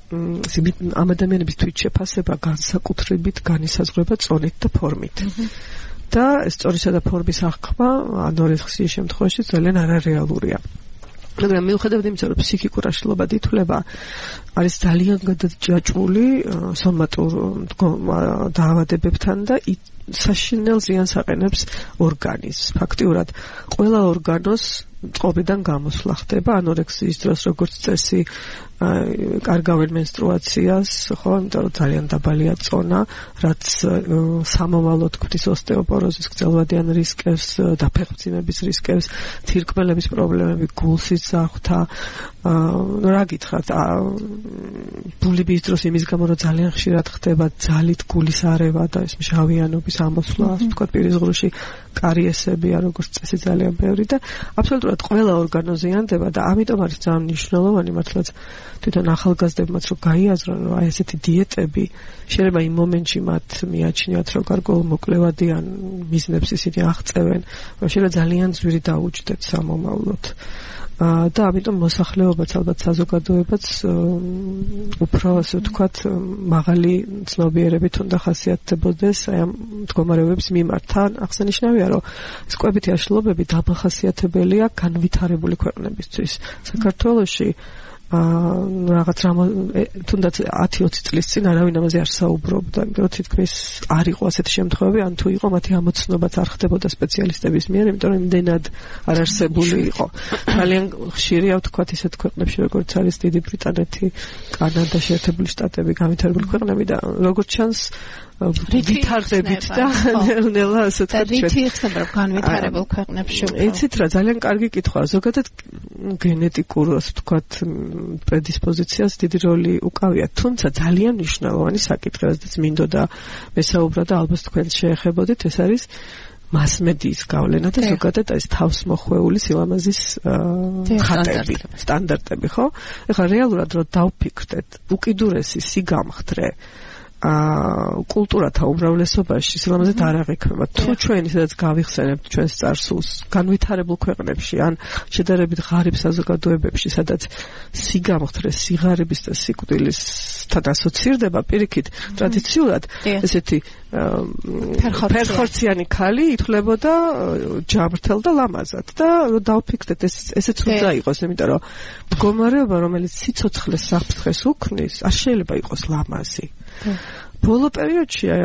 Speaker 6: ამ ადამიანების თვითშეფასება განსაკუთრებით განისაზღვრება წონით და ფორმით. და სწორისა და ფორმის აღქმა ანორექსიის შემთხვევაში ძალიან არარეალურია. მაგრამ მიუხედავად იმისა, რომ ფსიქიკურ აშლილობად ითვლება, არის ძალიან გადაჭაჭული სომატურ დაავადებებთან და საშინელ ზიანს აყენებს ორგანიზმს. ფაქტიურად ყველა ორგანოს წყობიდან გამოსვლა ხდება ანორექსიის დროს, როგორც წესი, კარგავენ მენსტრუაციას, ხო, იმიტომ რომ ძალიან დაბალია წონა, რაც სამოვალოდ ქმნის ოსტეოპოროზის, გრძელვადიან რისკებს, დაფეხმძიმების რისკებს, თირკმელების პრობლემები, გულსის ზახვთა, რა გითხრათ, ბულიმიის დროს იმის გამო, რომ ძალიან ხშირად ხდება ძალით გულის არევა და ეს მჟავიანობის ამოსვლა, ასე ვთქვათ, პირის ღრუში კარიესებია, როგორც წესი ძალიან ბევრი და აბსოლუტურად ყველა ორგანო ზიანდება და ამიტომ არის ძალიან მნიშვნელოვანი მართლაც თვითონ ახალგაზრდებმაც რომ გაიაზრონ, რომ აი ესეთი დიეტები შეიძლება იმ მომენტში მათ მიაჩნიათ, რომ გარკვეულ მოკლევადიან მიზნებს ისინი აღწევენ, რომ შეიძლება ძალიან ძვირი დაუჯდეთ სამომავლოდ. და ამიტომ მოსახლეობაც ალბათ საზოგადოებაც უფრო ასე ვთქვათ მაღალი ცნობიერებით უნდა ხასიათდებოდეს აი ამ მდგომარეობების მიმართ. თან აღსანიშნავია, რომ ეს კვებითი აშლილობები დამახასიათებელია განვითარებული ქვეყნებისთვის. საქართველოში რაღაც თუნდაც ათი ოცი წლის წინ არავინ ამაზე არ საუბრობდა, იმიტომ რომ თითქმის არ იყო ასეთი შემთხვევები, ან თუ იყო, მათი ამოცნობაც არ ხდებოდა სპეციალისტების მიერ, იმიტომ რომ იმდენად არ არსებული იყო. ძალიან ხშირია ვთქვათ ისეთ ქვეყნებში, როგორც არის დიდი ბრიტანეთი, კანადა, შეერთებული შტატები, განვითარებული ქვეყნები და როგორც ჩანს ვითარდებით და ნელ-ნელა ასე თქვა
Speaker 3: რითი იხსნება რომ განვითარებულ ქვეყნებში უფრო
Speaker 6: იცით რა ძალიან კარგი კითხვაა ზოგადად გენეტიკურ ასე ვთქვათ პრედისპოზიციას დიდი როლი უკავია თუმცა ძალიან მნიშვნელოვანი საკითხი რაზეც მინდოდა მესაუბრა და ალბათ თქვენ შეეხებოდით ეს არის მასმედიის გავლენა და ზოგადად ეს თავსმოხვეული სილამაზის ხატები სტანდარტები ხო ეხლა რეალურად რომ დავფიქრდეთ უკიდურესი სიგამხდრე აა კულტურათა უმრავლესობაში სილამაზით არ აღიქმება. თუ ჩვენ ისედაც გავიხსენებთ ჩვენს წარსულს განვითარებულ ქვეყნებში ან შედარებით ღარიბ საზოგადოებებში, სადაც სიგამხდრე სიღარიბის და სიკვდილისთან ასოცირდება, პირიქით ტრადიციულად ესეთი ფერხორციანი ქალი ითვლებოდა ჯამრთელ და ლამაზად და დავფიქრდეთ ეს ესეც უნდა იყოს, იმიტომ რომ მდგომარეობა, რომელიც სიცოცხლეს საფრთხეს უქმნის, არ შეიძლება იყოს ლამაზი. ბოლო პერიოდში აი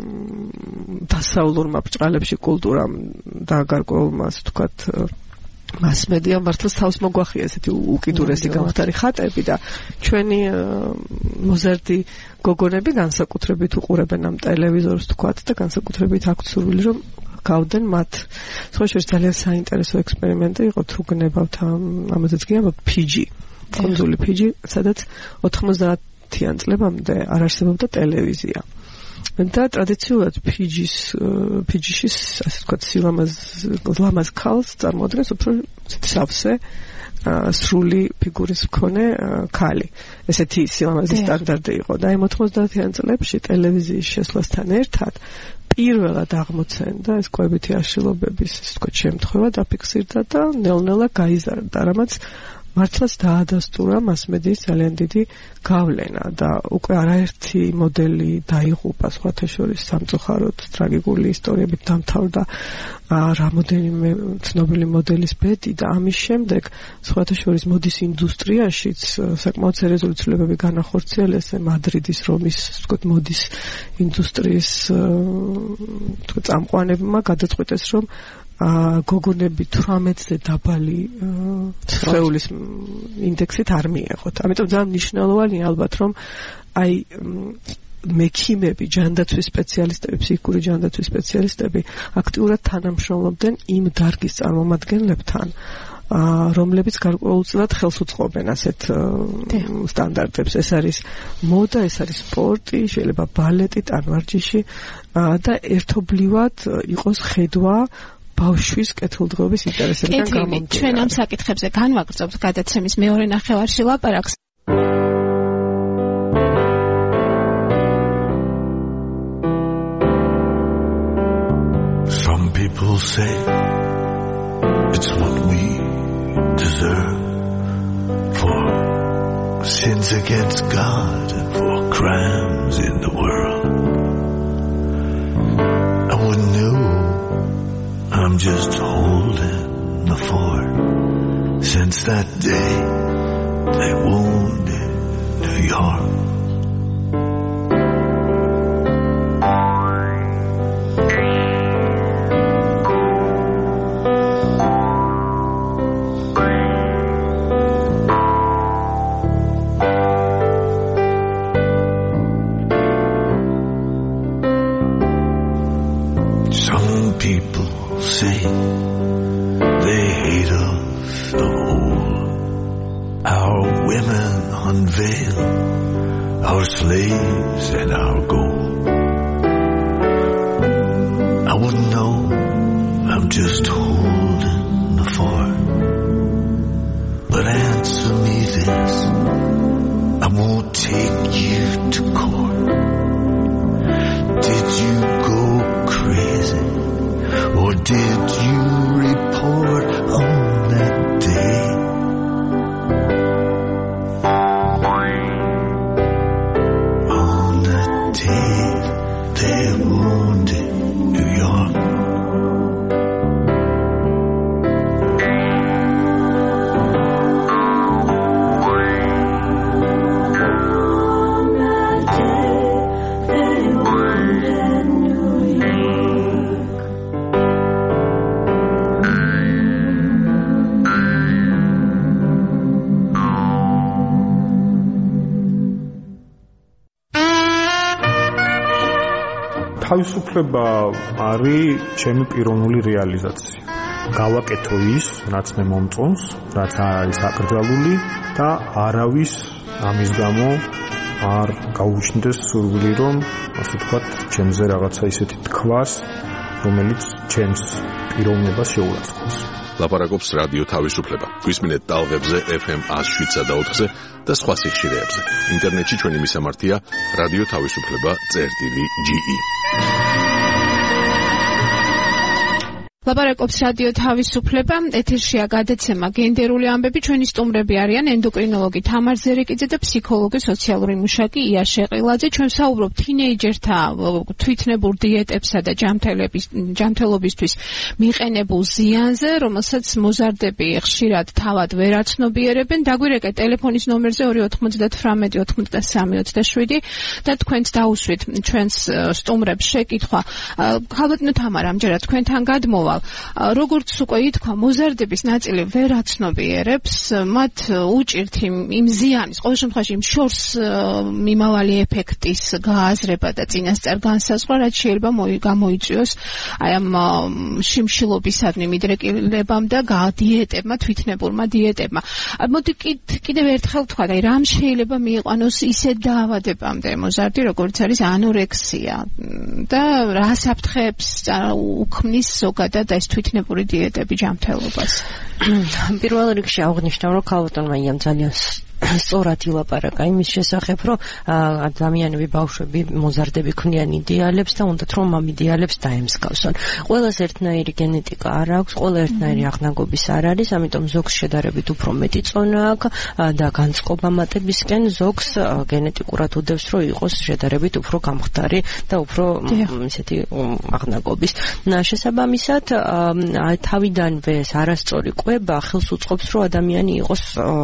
Speaker 6: დასავლურმა ბრჭყალებში კულტურამ და გარკვეულმა ასე ვთქვათ მასმედიამ მართლაც თავს მოგვახია ესეთი უკიდურესი გამხდარი ხატები და ჩვენი მოზარდი გოგონები განსაკუთრებით უყურებენ ამ ტელევიზორს ვთქვათ და განსაკუთრებით აქვთ სურვილი რომ გავდნენ მათ. სხვა შორის ძალიან საინტერესო ექსპერიმენტი იყო თუ გნებავთ ამაზეც გიამბობ ფიჯი კუნძული ფიჯი სადაც ოთხმოცდაათ თიან წლებამდე არ არსებობდა ტელევიზია. და ტრადიციულად ფიჯის ფიჯიში ასე ვთქვათ სილამაზ ლამაზ ქალს წარმოადგენს უფრო სავსე სრული ფიგურის მქონე ქალი. ესეთი სილამაზის სტანდარტი იყო და აი ოთხმოცდაათიან წლებში ტელევიზიის შესვლასთან ერთად პირველად აღმოცენდა ეს კვებითი აშლილობების ასე ვთქვათ შემთხვევა დაფიქსირდა და ნელ-ნელა გაიზარდა, რამაც მართლაც დაადასტურა მასმედიის ძალიან დიდი გავლენა და უკვე არაერთი მოდელი დაიღუპა სხვათა შორის სამწუხაროდ ტრაგიკული ისტორიებით დამთავრდა რამოდენიმე ცნობილი მოდელის ბედი და ამის შემდეგ სხვათა შორის მოდის ინდუსტრიაშიც საკმაოდ სერიოზული ცვლილებები განახორციელეს მადრიდის რომის ვთქვათ მოდის ინდუსტრიის ვთქვათ წამყვანებმა გადაწყვიტეს რომ აა გოგონები თვრამეტზე დაბალი სხეულის ინდექსით არ მიეღოთ. ამიტომ ძალიან მნიშვნელოვანია ალბათ რომ აი მექიმები, ჯანდაცვის სპეციალისტები, ფსიქიკური ჯანდაცვის სპეციალისტები აქტიურად თანამშრომლობდნენ იმ დარგის წარმომადგენლებთან, რომლებიც გარკვეულწილად ხელს უწყობენ ასეთ სტანდარტებს. ეს არის მოდა, ეს არის სპორტი, შეიძლება ბალეტი, ტანვარჯიში და ერთობლივად იყოს ხედვა ბავშვის კეთილდღეობის ინტერესებიდან გამომდინარე.
Speaker 3: ჩვენ ამ საკითხებზე განვაგრძობთ გადაცემის მეორე ნახევარში ლაპარაკს.
Speaker 5: Some people say it's what we deserve for sins against God and for crimes in the world. I wouldn't know I'm just holding the fort Since that day they wounded New York. Some people say they hate us the whole. Our women unveil our slaves and our gold. I wouldn't know, I'm just holding the fort. But answer me this, I won't take you to court. Did you go crazy, or did you report on that day? On that day they wounded New York.
Speaker 8: თავისუფლება არის ჩემი პიროვნული რეალიზაცია. გავაკეთო ის, რაც მე მომწონს, რაც არის აკრძალული და არავის ამის გამო არ გაუჩნდეს სურვილი, რომ ასე ვთქვათ, ჩემზე რაღაცა ისეთი თქვას, რომელიც ჩემს პიროვნებას შეურაცხყოფს.
Speaker 1: ლაპარაკობს რადიო თავისუფლება. გვისმინეთ ტალღებზე ეფ ემ one oh seven და ოთხზე და სხვა სიხშირეებზე. ინტერნეტში ჩვენი მისამართია რადიო თავისუფლება წერტილი ჯი ი.
Speaker 3: ლაპარაკობს რადიო თავისუფლება, ეთერშია გადაცემა გენდერული ამბები, ჩვენი სტუმრები არიან ენდოკრინოლოგი თამარ ზერეკიძე და ფსიქოლოგი სოციალური მუშაკი ია შეყილაძე. ჩვენ საუბრობთ თინეიჯერთა თვითნებურ დიეტებსა და ჯანმრთელობის ჯანმრთელობისთვის მიყენებულ ზიანზე, რომელსაც მოზარდები ხშირად თავად ვერ აცნობიერებენ. დაგვირეკეთ ტელეფონის ნომერზე ორი ოთხმოცდათვრამეტი ოცდასამი ოცდაშვიდი და თქვენც დაუსვით ჩვენს სტუმრებს შეკითხვა. ხალბატონო თამარ, ამჯერად თქვენთან გადმოვალ. როგორც უკვე ითქვა, მოზარდების ნაწილი ვერ აცნობიერებს, მათ უჭირთ იმ ზიანის, ყოველ შემთხვევაში იმ შორს მიმავალი ეფექტის გააზრება და წინასწარ განსაზღვრა, რაც შეიძლება გამოიწვიოს აი ამ შიმშილობისადმი მიდრეკილებამ და დიეტებმა, თვითნებურმა დიეტებმა. მოდი კიდევ ერთხელ ვთქვა, აი რამ შეიძლება მიიყვანოს ისეთ დაავადებამდე მოზარდი, როგორც არის ანორექსია და რა საფრთხეებს უქმნის ზოგადად და ეს თვითნებური დიეტები ჯანმრთელობას.
Speaker 7: პირველ რიგში აღნიშნავ, რომ ქალბატონმა იამ ძალიან სწორად ილაპარაკა იმის შესახებ, რომ ადამიანები, ბავშვები მოზარდები ქმნიან იდეალებს და უნდათ რომ ამ იდეალებს დაემსგავსონ. ყველას ერთნაირი გენეტიკა არ აქვს, ყველა ერთნაირი აღნაგობის არ არის, ამიტომ ზოგს შედარებით უფრო მეტი წონა აქვს და განწყობა მატებისკენ, ზოგს გენეტიკურად უდევს, რომ იყოს შედარებით უფრო გამხდარი და უფრო ისეთი აღნაგობის. შესაბამისად, თავიდანვე არასწორი კვება ხელს უწყობს, რომ ადამიანი იყოს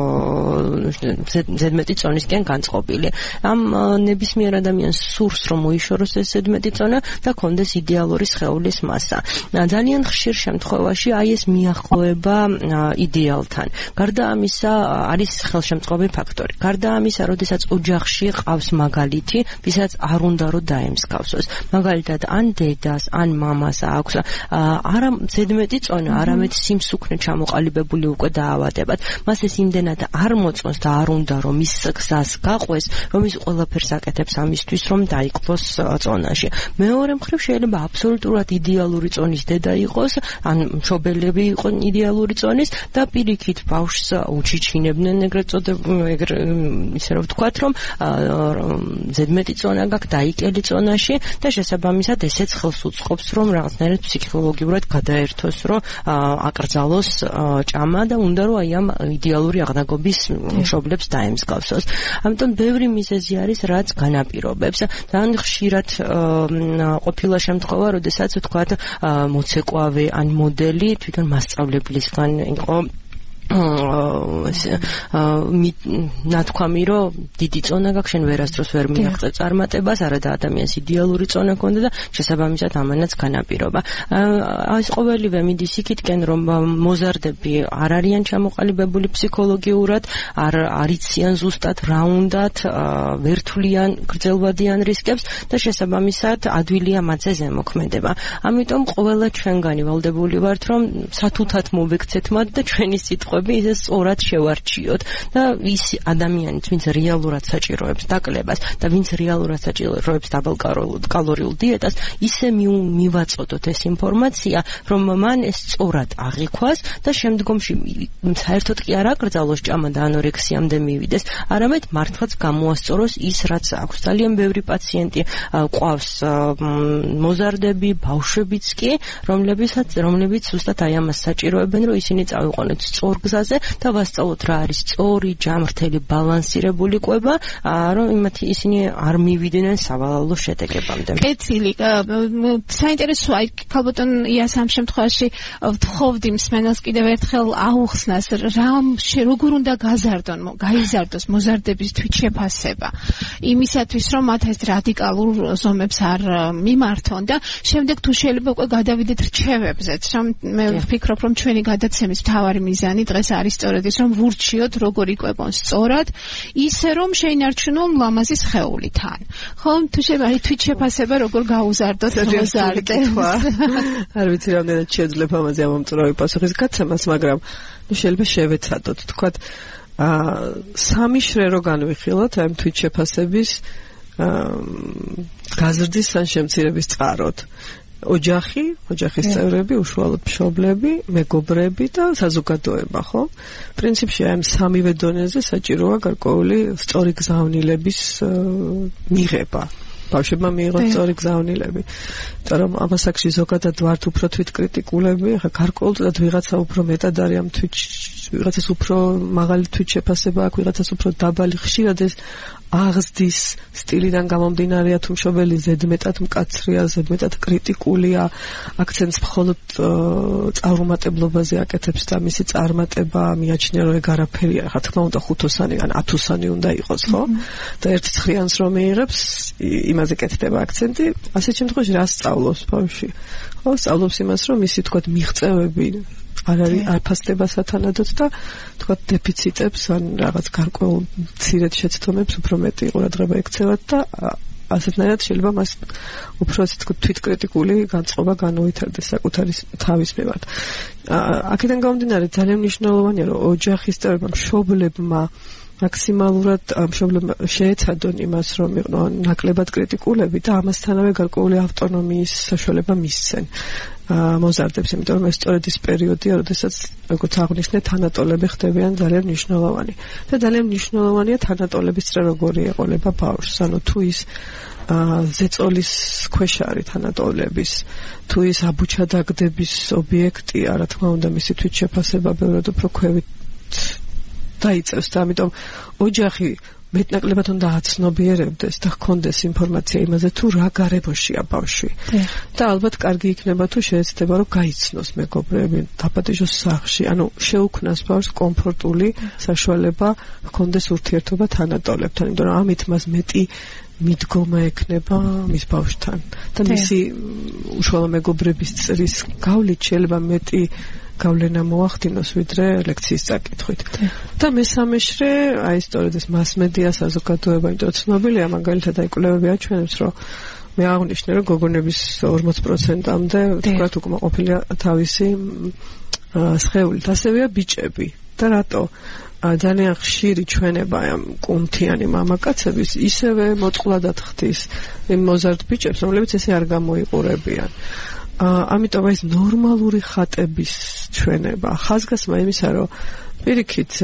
Speaker 7: ზედმეტი წონისკენ განწყობილი. ამ ნებისმიერ ადამიანს სურს, რომ მოიშოროს ეს ზედმეტი წონა და კონდეს იდეალური სხეულის მასა. ძალიან ხშირ შემთხვევაში აი ეს მიახლოება იდეალთან. გარდა ამისა, არის ხელშემწყობი ფაქტორი. გარდა ამისა, როდესაც ოჯახში ყავს მაგალითი, ვისაც არ უნდა რომ დაემსგავსოს. მაგალითად, ან დედას, ან მამას აქვს არა ზედმეტი წონა, არამედ სიმსუქნე ჩამოყალიბებული უკვე დაავადებად. მას ეს იმდენად არ მოწონს და არ უნდა რომ ის გზას გაყვეს, რომ ის ყველაფერს აკეთებს ამისთვის, რომ დაიკლოს წონაში. მეორე მხრივ შეიძლება აბსოლუტურად იდეალური წონის დედა იყოს, ან მშობელები იყვნენ იდეალური წონის და პირიქით ბავშვს უჩიჩინებდნენ, ეგრეთ წოდებულ, ისე რომ ვთქვათ, რომ ზედმეტი წონა გაქვს, დაიკელი წონაში და შესაბამისად ესეც ხელს უწყობს, რომ რაღაცნაირად ფსიქოლოგიურად გადაერთოს, რომ აკრძალოს ჭამა და უნდა რომ აი ამ იდეალური აღნაგობის მშობლებს დაემსგავსოს. ამიტომ ბევრი მიზეზი არის, რაც განაპირობებს. ძალიან ხშირად ყოფილა შემთხვევა, როდესაც ვთქვათ, მოცეკვავე ან მოდელი თვითონ მასწავლებლისგან იყო ნათქვამი რომ დიდი წონა გაქვს შენ ვერასდროს ვერ მიაღწევ წარმატებას არა და ადამიანს იდეალური წონა ქონდა და შესაბამისად ამანაც განაპირობა ეს ყოველივე მიდის იქითკენ რომ მოზარდები არ არიან ჩამოყალიბებული ფსიქოლოგიურად არ არიციან ზუსტად რა უნდათ ვერ თვლიან გრძელვადიან რისკებს და შესაბამისად ადვილია მათზე ზემოქმედება ამიტომ ყველა ჩვენგანი ვალდებული ვართ რომ სათუთად მოვექცეთ მათ და ჩვენი სიტყვა ისე სწორად შევარჩიოთ და ის ადამიანიც ვინც რეალურად საჭიროებს დაკლებას და ვინც რეალურად საჭიროებს დაბალკალორიულ დიეტას ისე მივაწოდოთ ეს ინფორმაცია რომ მან ეს სწორად აღიქვას და შემდგომში საერთოდ კი არ აკრძალოს ჭამა და ანორექსიამდე მივიდეს არამედ მართლაც გამოასწოროს ის რაც აქვს ძალიან ბევრი პაციენტი ყავს მოზარდები ბავშვებიც კი რომლებიცაც რომლებიც ზუსტად აი ამას საჭიროებენ რომ ისინი წავიყვანოთ სწორ გზაზე და ვასწავლოთ რა არის სწორი ჯამრთელი ბალანსირებული კვება რომ იმათი ისინი არ მივიდნენ სავალალო შედეგებამდე.
Speaker 3: კეთილი საინტერესოა ქალბატონ იას ამ შემთხვევაში ვთხოვდი მსმენელს კიდევ ერთხელ აუხსნას რამ როგორ უნდა გაზარდონ გაიზარდოს მოზარდების თვითშეფასება იმისათვის რომ მათ ეს რადიკალურ ზომებს არ მიმართონ და შემდეგ თუ შეიძლება უკვე გადავიდეთ რჩევებზეც რომ მე ვფიქრობ რომ ჩვენი გადაცემის მთავარი მიზანი დღეს არის სწორედ ის რომ ვურჩიოთ როგორ იკვებონ სწორად ისე რომ შეინარჩუნონ ლამაზი სხეული თან ხო თუ შეიძლება აი თვითშეფასება როგორ გაუზარდოთ მოზარდებს
Speaker 6: არ ვიცი რამდენად შეიძლება ამაზე ამომწურავი პასუხის გაცემას მაგრამ ნუ შეიძლება შევეცადოთ თქვათ სამი შრე რო განვიხილოთ აი თვითშეფასების გაზრდის ან შემცირების წყაროდ ოჯახი, ოჯახის წევრები, უშუალოდ მშობლები, მეგობრები და საზოგადოება, ხო? პრინციპში ამ სამივე დონეზე საჭიროა გარკვეული სწორი გზავნილების მიღება. ბავშვებმა მიიღოთ სწორი გზავნილები. იმიტომ რომ ამ ასაკში ზოგადად ვართ უფრო თვითკრიტიკულები, ხა გარკვეულწილად ვიღაცა უფრო მეტად არის ამ თვით ვიღაცას უფრო მაღალი თვითშეფასება აქვს, ვიღაცას უფრო დაბალი ხშირად ეს აღზრდის სტილიდან გამომდინარეა თუ მშობელი ზედმეტად მკაცრია, ზედმეტად კრიტიკულია, აქცენტს მხოლოდ წარუმატებლობაზე აკეთებს და მისი წარმატება მიაჩნია რომ ეგ არაფერია, რა თქმა უნდა ხუთოსანი ან ათოსანი უნდა იყოს, ხო? და ერთ ცხრიანს რომ მიიღებს, იმაზე კეთდება აქცენტი, ასეთ შემთხვევაში რა სწავლობს ბავშვი? ხო, სწავლობს იმას, რომ მისი თქვათ მიღწევები არ არის არ ფასდება სათანადოდ და თქვათ დეფიციტებს ან რაღაც გარკვეულ მცირედ შეცდომებს უფრო მეტი ყურადღება ექცევათ და ასეთნაირად შეიძლება მას უფრო ასე თქვათ თვითკრიტიკული განწყობა განუვითარდეს საკუთარი თავის მიმართ. აქედან გამომდინარე ძალიან მნიშვნელოვანია რომ ოჯახის წევრებმა მშობლებმა მაქსიმალურად მშობლებმა შეეცადონ იმას რომ იყვნენ ნაკლებად კრიტიკულები და ამასთანავე გარკვეული ავტონომიის საშუალება მისცენ მოზარდებს, იმიტომ რომ ეს სწორედ ის პერიოდია, როდესაც როგორც აღნიშნე, თანატოლები ხდებიან ძალიან მნიშვნელოვანი. და ძალიან მნიშვნელოვანია თანატოლების წრე როგორი ეყოლება ბავშვს, ანუ თუ ის ზეწოლის ქვეშ არის თანატოლების, თუ ის აბუჩადაგდების ობიექტია, რა თქმა უნდა, მისი თვითშეფასება ბევრად უფრო ქვევით დაიწევს და ამიტომ ოჯახი მეტნაკლებად უნდა აცნობიერებდეს და ჰქონდეს ინფორმაცია იმაზე თუ რა გარემოშია ბავშვი. და ალბათ კარგი იქნება თუ შეეცდება რომ გაიცნოს მეგობრები, დაპატიჟოს სახლში, ანუ შეუქმნას ბავშვს კომფორტული საშუალება ჰქონდეს ურთიერთობა თანატოლებთან, იმიტომ რომ ამით მას მეტი მიდგომა ექნება მის ბავშვთან და მისი უშუალო მეგობრების წრის გავლით შეიძლება მეტი გავლენა მოახდინოს ვიდრე ლექციის წაკითხვით. და მესამე შრე, აი სწორედ ეს მასმედია, საზოგადოება, იმიტომ რომ ცნობილია მაგალითად აი კვლევები აჩვენებს, რომ მე აღნიშნე რომ გოგონების ორმოც პროცენტამდე თქვათ უკმაყოფილია თავისი სხეულით, ასევეა ბიჭები. და რატო? ძალიან ხშირი ჩვენება ამ კუნთიანი მამაკაცების ისევე მოწყვლადად ხდის იმ მოზარდ ბიჭებს, რომლებიც ესე არ გამოიყურებიან. ამიტომ ეს ნორმალური ხატების ჩვენება ხაზგასმა იმისა რომ პირიქით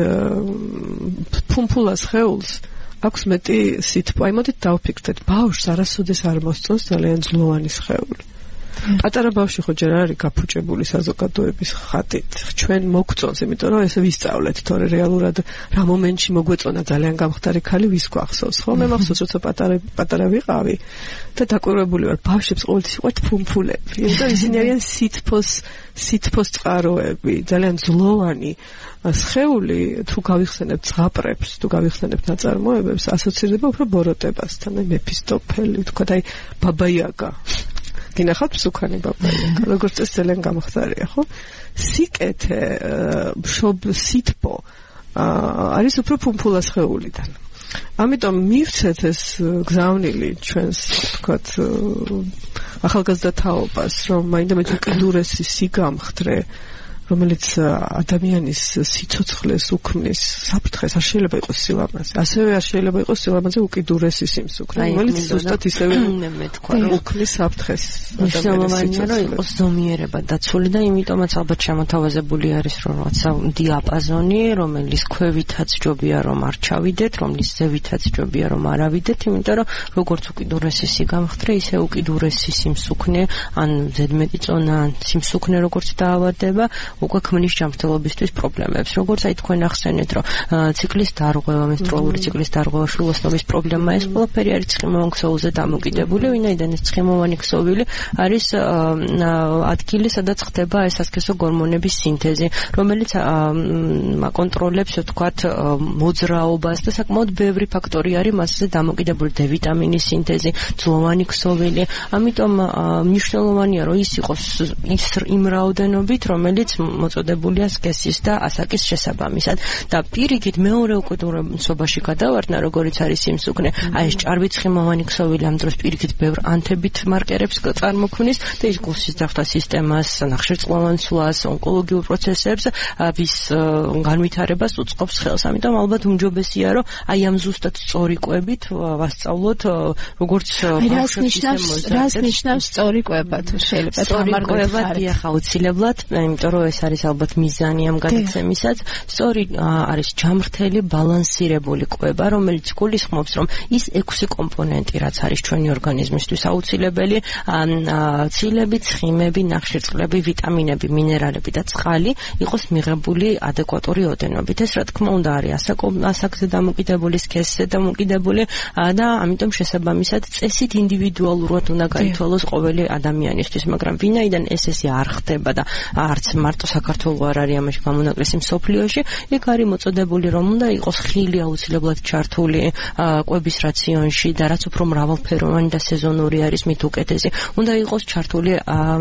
Speaker 6: ფუმფულას ხეულს აქვს მეტი სითბო. აი მოდით დავფიქრდეთ, ბავშვს არასოდეს არ მოსწონს ძალიან ძლოვანი სხეული. პატარა ბავშვი ხო ჯერ არის გაფუჭებული საზოგადოების ხატით. ჩვენ მოგწონს, იმიტომ რომ ესე ვისწავლეთ, თორე რეალურად რა მომენტში მოგვეწონა ძალიან გამხდარი ქალი ვის გვახსოვს, ხო? მე მახსოვს, როცა პატარა პატარა ვიყავი და დაკვირვებული ვარ, ბავშვებს ყოველთვის იყვართ ფუმფულები. იმიტომ ისინი არიან სითფოს სითფოს წყაროები, ძალიან ძლოვანი სხეული, თუ გავიხსენებთ ზღაპრებს, თუ გავიხსენებთ ნაწარმოებებს, ასოცირდება უფრო ბოროტებასთან, აი მეფისტოფელი, თქვათ აი ბაბაიაგა. გინახავთ მსუქანი ბაბაიაგა, როგორც ეს ძალიან გამხდარია, ხო? სიკეთე, მშობ სითფო არის უფრო ფუმფულა სხეულიდან. ამიტომ მივცეთ ეს გზავნილი ჩვენს, თქვათ, ახალგაზრდა თაობას, რომ მაინდა-მაინც უკიდურესი სიგამხდრე, რომელიც ადამიანის სიცოცხლეს უქმნის საფრთხეს, არ შეიძლება იყოს სილამაზე. ასევე არ შეიძლება იყოს სილამაზე უკიდურესი სიმსუქნე, რომელიც ზუსტად ისევე უქმნის საფრთხეს.
Speaker 7: მნიშვნელოვანია, რომ იყოს ზომიერება დაცული და იმიტომაც ალბათ შემოთავაზებული არის, რომ რაღაცა დიაპაზონი, რომელიც ქვევითაც ჯობია რომ არ ჩავიდეთ, რომლის ზევითაც ჯობია რომ არ ავიდეთ, იმიტომ რომ როგორც უკიდურესი სიგამხდრე, ისე უკიდურესი სიმსუქნე, ან ზედმეტი წონა, ან სიმსუქნე როგორც დაავადება, უკვე ქმნის ჯანმრთელობისთვის პრობლემებს. როგორც აი თქვენ ახსენეთ, რომ ციკლის დარღვევა, მენსტრუალური ციკლის დარღვევა, შვილოსნობის პრობლემა, ეს ყველაფერი არის ცხიმოვან ქსოვილზე დამოკიდებული, ვინაიდან ეს ცხიმოვანი ქსოვილი არის ადგილი, სადაც ხდება ეს ასქესო გორმონების სინთეზი, რომელიც აკონტროლებს, ვთქვათ, მოძრაობას და საკმაოდ ბევრი ფაქტორი არის მასზე დამოკიდებული, D ვიტამინის სინთეზი, ძლოვანი ქსოვილი. ამიტომ მნიშვნელოვანია, რომ ის იყოს იმ რაოდენობით, რომელიც მოწოდებულია სქესის და ასაკის შესაბამისად და პირიქით მეორე უკიდურესობაში გადავარდნა, როგორიც არის სიმსუქნე, აი ეს ჭარბი ცხიმოვანი ქსოვილი ამ დროს პირიქით ბევრ ანთებით მარკერებს წარმოქმნის და ის გულსის დახთა სისტემას, ნახშირწყლოვან სვლას, ონკოლოგიურ პროცესებს, ვის განვითარებას უწყობს ხელს. ამიტომ ალბათ უმჯობესია, რომ აი ამ ზუსტად სწორი კვებით ვასწავლოთ, როგორც
Speaker 3: რას ნიშნავს რას ნიშნავს სწორი კვება, თუ შეიძლება
Speaker 7: თამარგვება დიახ, აუცილებლად, იმიტომ რომ ეს არის ალბათ მიზანი ამ გადაცემისაც. სწორი არის ჯამრთელი ბალანსირებული კვება, რომელიც გულისხმობს, რომ ის ექვსი კომპონენტი, რაც არის ჩვენი ორგანიზმისთვის აუცილებელი, ცილები, ცხიმები, ნახშირწყლები, ვიტამინები, მინერალები და წყალი იყოს მიღებული ადეკვატური ოდენობით. ეს რა თქმა უნდა არის ასაკზე დამოკიდებული, სქესზე დამოკიდებული და ამიტომ შესაბამისად წესით ინდივიდუალურად უნდა გაითვალოს ყოველი ადამიანისთვის, მაგრამ ვინაიდან ეს ესე არ ხდება და არც მარტო საქართველოს არ არის ამაში გამონაკლისი მსოფლიოში, იქ არის მოწოდებული, რომ უნდა იყოს ხილი აუცილებლად ჩართული კვების რაციონში და რაც უფრო მრავალფეროვანი და სეზონური არის, მით უკეთესი. უნდა იყოს ჩართული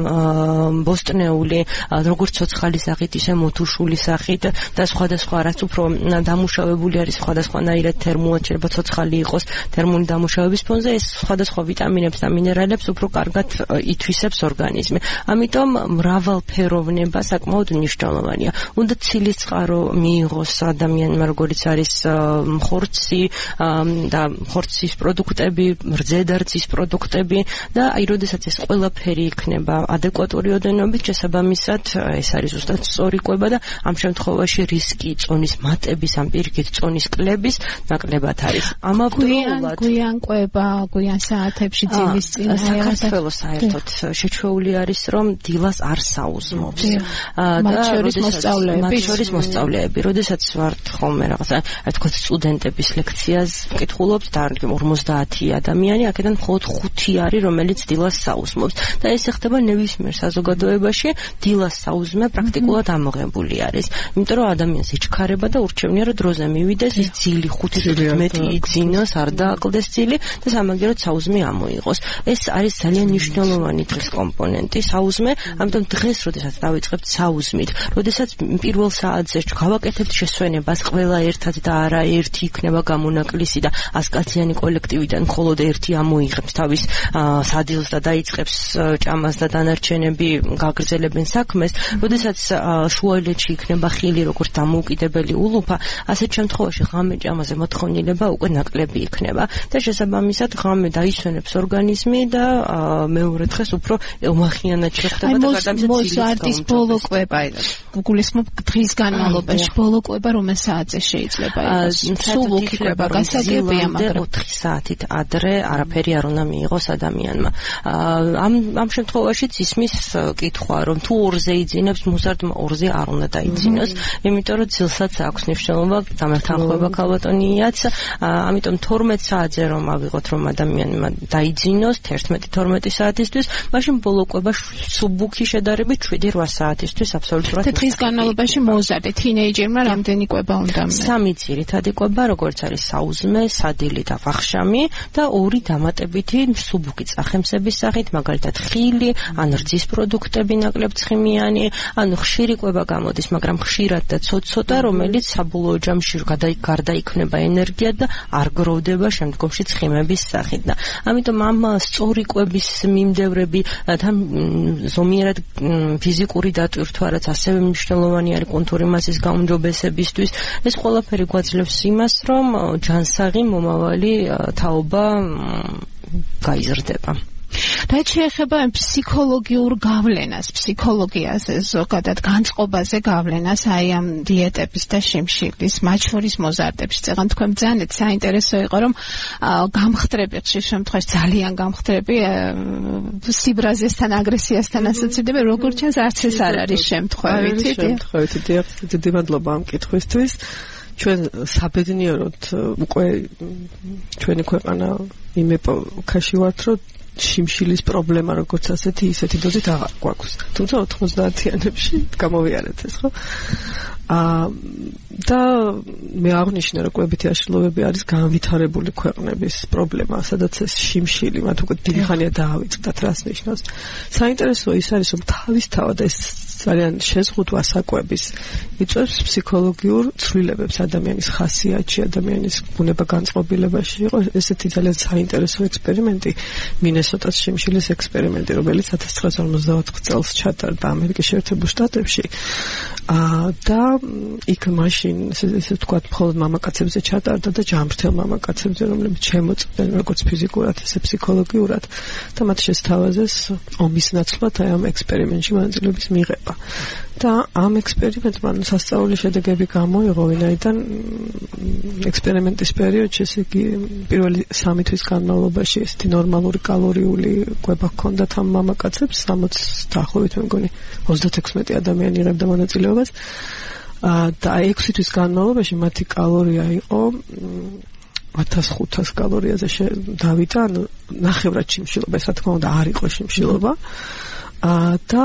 Speaker 7: ბოსტნეული, როგორც ცოცხალი სახით, ისე მოთუშული სახით და სხვადასხვა, რაც უფრო დამუშავებული არის სხვადასხვანაირად თერმულად, შეიძლება ცოცხალი იყოს თერმული დამუშავების ფონზე, ეს სხვადასხვა ვიტამინებს და მინერალებს უფრო კარგად ითვისებს ორგანიზმი. ამიტომ მრავალფეროვნება საკმაოდ მნიშვნელოვანია. უნდა ცილის წყარო მიიღოს ადამიანმა, როგორც არის ხორცი და ხორცის პროდუქტები, რძედარცის პროდუქტები და აი, როდესაც ეს ყველაფერი იქნება ადეკვატური ოდენობით, შესაბამისად ეს არის ზუსტად სწორი კვება და ამ შემთხვევაში რისკი წონის მატების, ამ პირიქით წონის კლების ნაკლებად არის.
Speaker 3: ამავდროულად გვიან კვება, გვიან საათებში ძილის წინ
Speaker 7: საქართველოს საერთოდ შეჩვეული არის, რომ დილას არ საუზმობს.
Speaker 3: მათ შორის მოსწავლეები,
Speaker 7: მათ შორის მოსწავლეები, როდესაც ვართ ხოლმე რაღაცა, აი თქო სტუდენტების ლექციას ვკითხულობთ და ორმოცდაათი ადამიანი, აქედან მხოლოდ ხუთი არის, რომელიც დილას საუზმობს და ეს ხდება ნებისმიერ საზოგადოებაში, დილას საუზმე პრაქტიკულად ამოღებული არის. იმიტომ რომ ადამიანს ეჩქარება და ურჩევნია, რომ დროზე მივიდეს, ის ძილი ხუთი მეტი იძინოს, არ დააკლდეს ძილი და სამაგიეროდ საუზმე ამოიღოს. ეს არის ძალიან მნიშვნელოვანი დღის კომპონენტი, საუზმე. ამიტომ დღეს, როდესაც დავიწყებთ საუზმით, როდესაც პირველ საათზე გავაკეთებთ შესვენებას ყველა ერთად და არა ერთი იქნება გამონაკლისი და ასკაციანი კოლექტივიდან მხოლოდ ერთი ამოიღებს თავის სადილს და დაიწყებს ჭამას და დანარჩენები გაგრძელებენ საქმეს, როდესაც შუალედში იქნება ხილი როგორც დამოუკიდებელი ულუფა, ასეთ შემთხვევაში ღამე ჭამაზე მოთხოვნილება უკვე ნაკლები იქნება და შესაბამისად ღამე დაისვენებს ორგანიზმი და მეორე დღეს უფრო ომახიანად შეხვდება და გადამცეთ
Speaker 3: მოზარდის ბოლო კვება გულისხმობ დღის განმავლობაში ბოლო კვება რომელ საათზე შეიძლება იყოს სულ უკი კვება გასაგებია მაგრამ
Speaker 7: ოთხი საათით ადრე არაფერი არ უნდა მიიღოს ადამიანმა ამ ამ შემთხვევაშიც ისმის კითხვა რომ თუ ორზე იძინებს მუსარდმა ორზე არ უნდა დაიძინოს იმიტომ რომ ძილსაც აქვს მნიშვნელობა დამეთანხმება ქალბატონიაც ამიტომ თორმეტ საათზე რომ ავიღოთ რომ ადამიანმა დაიძინოს თერთმეტი თორმეტი საათისთვის მაშინ ბოლო კვება სუბუქი შედარებით შვიდი რვა საათისთვის აბსოლუტურად
Speaker 3: და დღის განმავლობაში მოზარდე თინეიჯერმა რამდენი კვება უნდა
Speaker 7: სამი ძირითადი კვება როგორც არის საუზმე სადილი და ვახშამი და ორი დამატებითი სუბუქი წახემსების სახით მაგალითად ხილი ან რძის პროდუქტები ნაკლებ ცხიმიანი ანუ ხშირი კვება გამოდის მაგრამ ხშირად და ცოტ-ცოტა რომელიც საბოლოო ჯამში გარდაიქმნება ენერგია და არ გროვდება შემდგომში ცხიმების სახით და ამიტომ ამ სწორი კვების მიმდევრები და ზომიერად ფიზიკური დატვირთვა რაც ასევე მნიშვნელოვანი არის კონტური მასის გაუმჯობესებისთვის ეს ყველაფერი გვაძლევს იმას რომ ჯანსაღი მომავალი თაობა გაიზრდება
Speaker 3: რაც შეეხება ფსიქოლოგიურ გავლენას, ფსიქოლოგიაზე, ზოგადად განწყობაზე გავლენას, აი ამ დიეტების და შიმშილის, მათ შორის მოზარდებში. წეგან თქვენ ბრძანეთ, საინტერესო იყო, რომ გამხდრები, ხშირ შემთხვევაში ძალიან გამხდრები სიბრაზესთან, აგრესიასთან ასოცირდება, როგორც ჩანს, არც ეს არ არის შემთხვევითი.
Speaker 6: შემთხვევითი, დიახ, დიდი მადლობა ამ კითხვისთვის. ჩვენ საბედნიეროდ უკვე ჩვენი ქვეყანა იმ ეპოქაში ვართ, რომ შიმშილის პრობლემა როგორც ასეთი ისეთი დოზით აღარ გვაქვს. თუმცა ოთხმოცდაათიანებში გამოვიარეთ ეს, ხო? აა და მე აღნიშნე რომ კვებითი აშლილობები არის განვითარებული ქვეყნების პრობლემა, სადაც ეს შიმშილი მათ უკვე დიდი ხანია დაავიწყდათ, რას ნიშნავს. საინტერესოა ის არის, რომ თავისთავად ეს ძალიან შეზღუდვა საკვების იწვევს ფსიქოლოგიურ ცვლილებებს ადამიანის ხასიათში, ადამიანის ბუნება განწყობილებაში. იყო ესეთი ძალიან საინტერესო ექსპერიმენტი, მინესოტას შიმშილის ექსპერიმენტი, რომელიც ათას ცხრაასი ორმოცდაოთხ წელს ჩატარდა ამერიკის შეერთებულ შტატებში. აა და იქ მაშინ ესე ვთქვათ, მხოლოდ მამაკაცებზე ჩატარდა და ჯანმრთელ მამაკაცებზე, რომლებიც შემოწმდნენ როგორც ფიზიკურად, ისე ფსიქოლოგიურად და მათ შესთავაზეს ომის ნაცვლად აი ამ ექსპერიმენტში მონაწილეობის მიღება. და ამ ექსპერიმენტმა სასწაული შედეგები გამოიღო, ვინაიდან ექსპერიმენტის პერიოდში, ესე იგი პირველი სამი თვის განმავლობაში ესეთი ნორმალური კალორიული კვება ჰქონდათ ამ მამაკაცებს, სამოცი დაახლოებით მე მგონი ოცდათექვსმეტი ადამიანი იღებდა მონაწილეობას. და ექვსი თვის განმავლობაში მათი კალორია იყო ათას ხუთას კალორიაზე დავიდა, ანუ ნახევრად შიმშილობა, ეს რა თქმა უნდა არ იყო შიმშილობა. და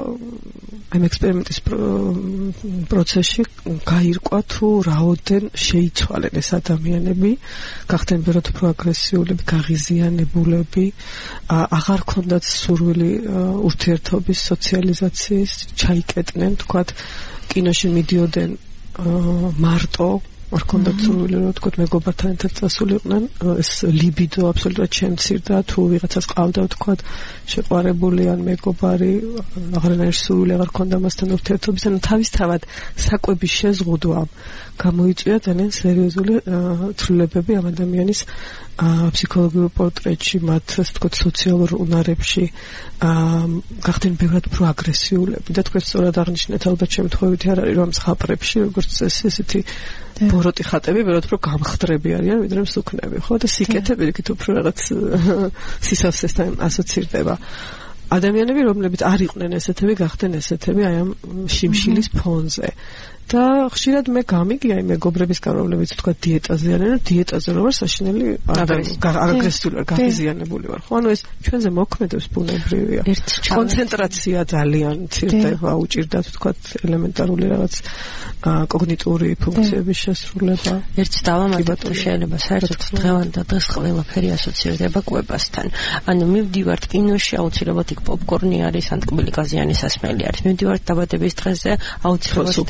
Speaker 6: ამ ექსპერიმენტის პროცესში გაირკვა თუ რაოდენ შეიცვალენ ეს ადამიანები, გახდნენ ბევრად უფრო აგრესიულები, გაღიზიანებულები, აღარ ქონდათ სურვილი ურთიერთობის, სოციალიზაციის, ჩაიკეტნენ, თქვათ, კინოში მიდიოდნენ მარტო არ ქონდათ სურვილი, რომ თქვათ მეგობართან ერთად წასულიყვნენ, ეს ლიბიდო აბსოლუტურად შემცირდა, თუ ვიღაცას ყავდა, თქვათ, შეყვარებული ან მეგობარი, აღარანაირი სურვილი აღარ ქონდა მასთან ურთიერთობის, ანუ თავისთავად საკვების შეზღუდვამ გამოიწვია ძალიან სერიოზული ცვლილებები ამ ადამიანის ფსიქოლოგიურ პორტრეტში, მათ ასე ვთქვათ, სოციალურ უნარებში, გახდნენ ბევრად უფრო აგრესიულები და თქვენ სწორად აღნიშნეთ, ალბათ შემთხვევითი არ არის, რომ ამ ზღაპრებში, როგორც წესი, ესეთი ბოროტი ხატები ბევრად უფრო გამხდრები არიან, ვიდრე მსუქნები, ხო? და სიკეთე პირიქით უფრო რაღაც სისავსესთან ასოცირდება. ადამიანები, რომლებიც არ იყვნენ ესეთები, გახდნენ ესეთები აი ამ შიმშილის ფონზე. და ხშირად მე გამიგია იმ მეგობრებისგან, რომლებიც თქვა დიეტაზე არიან, დიეტაზე რო ვარ საშინელი აგრესიული ვარ, გაღიზიანებული ვარ. ხო, ანუ ეს ჩვენზე მოქმედებს ბუნებრივია. კონცენტრაცია ძალიან მცირდება, უჭირდათ თქვა ელემენტარული რაღაც კოგნიტური ფუნქციების შესრულება.
Speaker 7: ერთ დავამატოთ, შეიძლება საერთოდ დღევანდელ დღეს ყველაფერი ასოცირდება კვებასთან. ანუ მივდივართ კინოში, აუცილებლად იქ პოპკორნი არის, ან ტკბილი გაზიანი სასმელი არის. მივდივართ დაბადების დღეზე, აუცილებლად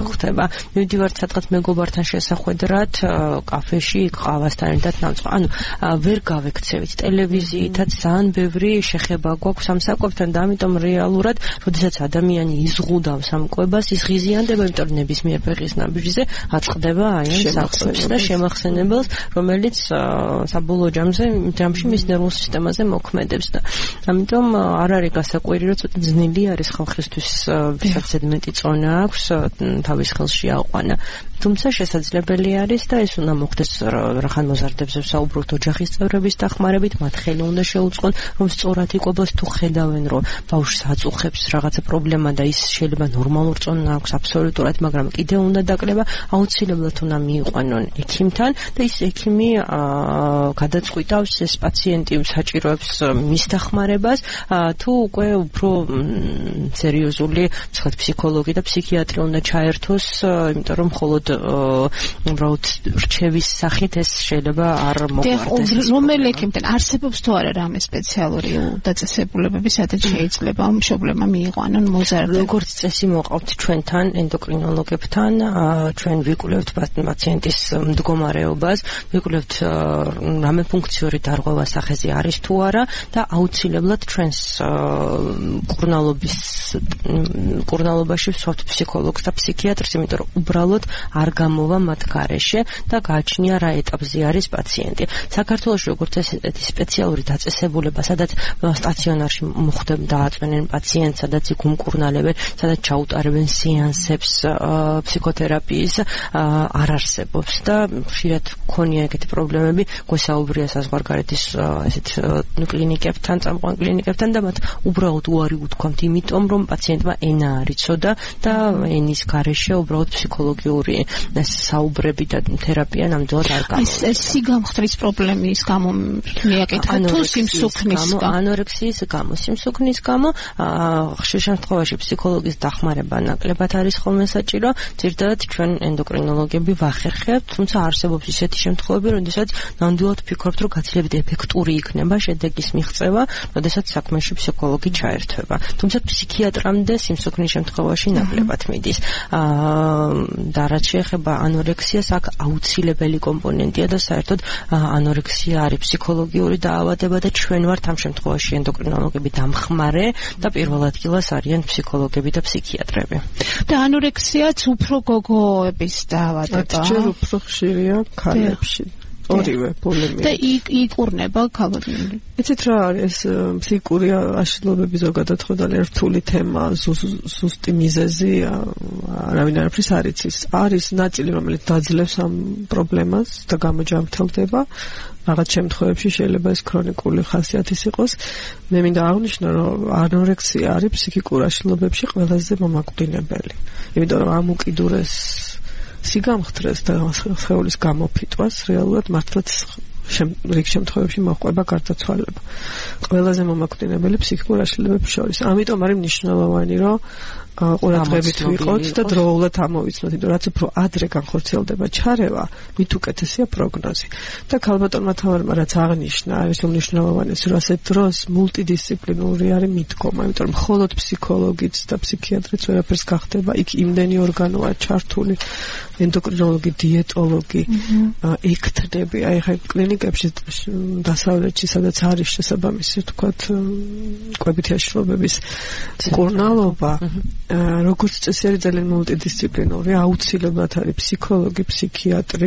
Speaker 7: ხდება. მივდივართ სადღაც მეგობართან შესახვედრად, კაფეში, ყავასთან ერთად ნამწყვა. ანუ ვერ გავექცევით ტელევიზიითაც ძალიან ბევრი შეხება გვაქვს ამ საკვებთან და ამიტომ რეალურად, როდესაც ადამიანი იზღუდავს ამ კვებას, ის ღიზიანდება, იმიტომ რომ ნებისმიერ ფეხის ნაბიჯზე აწყდება აი ამ საკვებს და შემახსენებელს, რომელიც საბოლოო ჯამზე ჯამში მის ნერვულ სისტემაზე მოქმედებს და ამიტომ არ არის გასაკვირი, რომ ცოტა ძნელი არის ხალხისთვის ვისაც ზედმეტი წონა აქვს თავის ხელში აყვანა. თუმცა შესაძლებელი არის და ეს უნდა მოხდეს რახან მოზარდებზე ვსაუბრობთ ოჯახის წევრების დახმარებით, მათ ხელი უნდა შეუწყონ, რომ სწორად იყვებოს თუ ხედავენ, რომ ბავშვს აწუხებს რაღაცა პრობლემა და ის შეიძლება ნორმალურ წონა აქვს აბსოლუტურად, მაგრამ კიდევ უნდა დაკრება, აუცილებლად უნდა მიიყვანონ ექიმთან და ის ექიმი გადაწყვიტავს ეს პაციენტი საჭიროებს მის დახმარებას, თუ უკვე უფრო სერიოზული ცოტა ფსიქოლოგი და ფსიქიატრი უნდა ჩაერთოს, იმიტომ რომ მხოლოდ უბრალოდ რჩევის სახით ეს შეიძლება არ მოგვარდეს.
Speaker 3: რომელი ექიმთან არსებობს თუ არა რამე სპეციალური დაწესებულებები, სადაც შეიძლება მშობლებმა მიიყვანონ მოზარდები?
Speaker 7: როგორც წესი მოყავთ ჩვენთან ენდოკრინოლოგებთან, ჩვენ ვიკვლევთ პაციენტის მდგომარეობას, ვიკვლევთ რამე ფუნქციური დარღვევა სახეზე არის თუ არა და აუცილებლად ჩვენს კურნალობის კურნალობაში ვსვათ ფსიქოლოგს და ფსიქიატრს, იმიტომ რომ უბრალოდ არ გამოვა მათ გარეშე და გააჩნია რა ეტაპზე არის პაციენტი. საქართველოში როგორც ესეთი სპეციალური დაწესებულება, სადაც სტაციონარში მოხდება დააწვენენ პაციენტს, სადაც იქ უმკურნალებენ, სადაც ჩაუტარებენ სეანსებს ფსიქოთერაპიის, არ არსებობს და ხშირად ქონია ეგეთი პრობლემები, გვესაუბრია საზღვარგარეთის ესეთ კლინიკებთან, წამყვან კლინიკებთან და მათ უბრალოდ უარი უთქვამთ, იმიტომ რომ პაციენტმა ენა არ იცოდა და ენის გარეშე უბრალოდ ფსიქოლოგიური საუბრები და თერაპია ნამდვილად არ გამოდის.
Speaker 3: ეს სიგამხდრის პრობლემის გამო მიაკითხა თუ სიმსუქნის გამო?
Speaker 7: ანორექსიის გამო, სიმსუქნის გამო, ხშირ შემთხვევაში ფსიქოლოგის დახმარება ნაკლებად არის ხოლმე საჭირო, ძირითადად ჩვენ ენდოკრინოლოგები ვახერხებთ, თუმცა არსებობს ისეთი შემთხვევები, როდესაც ნამდვილად ვფიქრობთ, რომ გაცილებით ეფექტური იქნება შედეგის მიღწევა, როდესაც საქმეში ფსიქოლოგი ჩაერთვება. თუმცა ფსიქიატრამდე სიმსუქნის შემთხვევაში ნაკლებად მიდის. და რაც შეეხება ანორექსიას, აქ აუცილებელი კომპონენტია და საერთოდ ანორექსია არის ფსიქოლოგიური დაავადება და ჩვენ ვართ ამ შემთხვევაში ენდოკრინოლოგები დამხმარე და პირველ ადგილას არიან ფსიქოლოგები და ფსიქიატრები.
Speaker 3: და ანორექსიაც უფრო გოგოების დაავადება.
Speaker 6: ჯერ უფრო ხშირია ქალებში. ორივე ბულიმია.
Speaker 3: და იკურნება ქალბატონი.
Speaker 6: იცით რა არის ფსიქიკური აშლილობები ზოგადად ხო ძალიან რთული თემა, ზუსტი მიზეზი არავინ არაფრის არ იცის. არის ნაწილი, რომელიც დაძლევს ამ პრობლემას და გამოჯამრთელდება. რაღაც შემთხვევებში შეიძლება ეს ქრონიკული ხასიათის იყოს. მე მინდა აღნიშნო, რომ ანორექსია არის ფსიქიკურ აშლილობებში ყველაზე მომაკვდინებელი. იმიტომ რომ ამ უკიდურეს სიგამხდრეს და სხეულის გამოფიტვას რეალურად მართლაც რიგ შემთხვევებში მოჰყვება გარდაცვალება. ყველაზე მომაკვდინებელი ფსიქიკურ აშლილობებს შორის. ამიტომ არის მნიშვნელოვანი, რომ ყურადღებით ვიყოთ და დროულად ამოვიცნოთ, იმიტომ რაც უფრო ადრე განხორციელდება ჩარევა, მით უკეთესია პროგნოზი. და ქალბატონმა თამარმა რაც აღნიშნა, არის უმნიშვნელოვანეს, რომ ასეთ დროს მულტიდისციპლინური არის მიდგომა, იმიტომ რომ მხოლოდ ფსიქოლოგიც და ფსიქიატრიც ვერაფერს გახდება, იქ იმდენი ორგანოა ჩართული, ენდოკრინოლოგი, დიეტოლოგი, ექთნები, აი ხა კლინიკებში დასავლეთში, სადაც არის შესაბამისი, თქვათ, კვებითი აშლილობების მკურნალობა, როგორც წესი არის ძალიან მულტიდისციპლინური, აუცილებლად არის ფსიქოლოგი, ფსიქიატრი,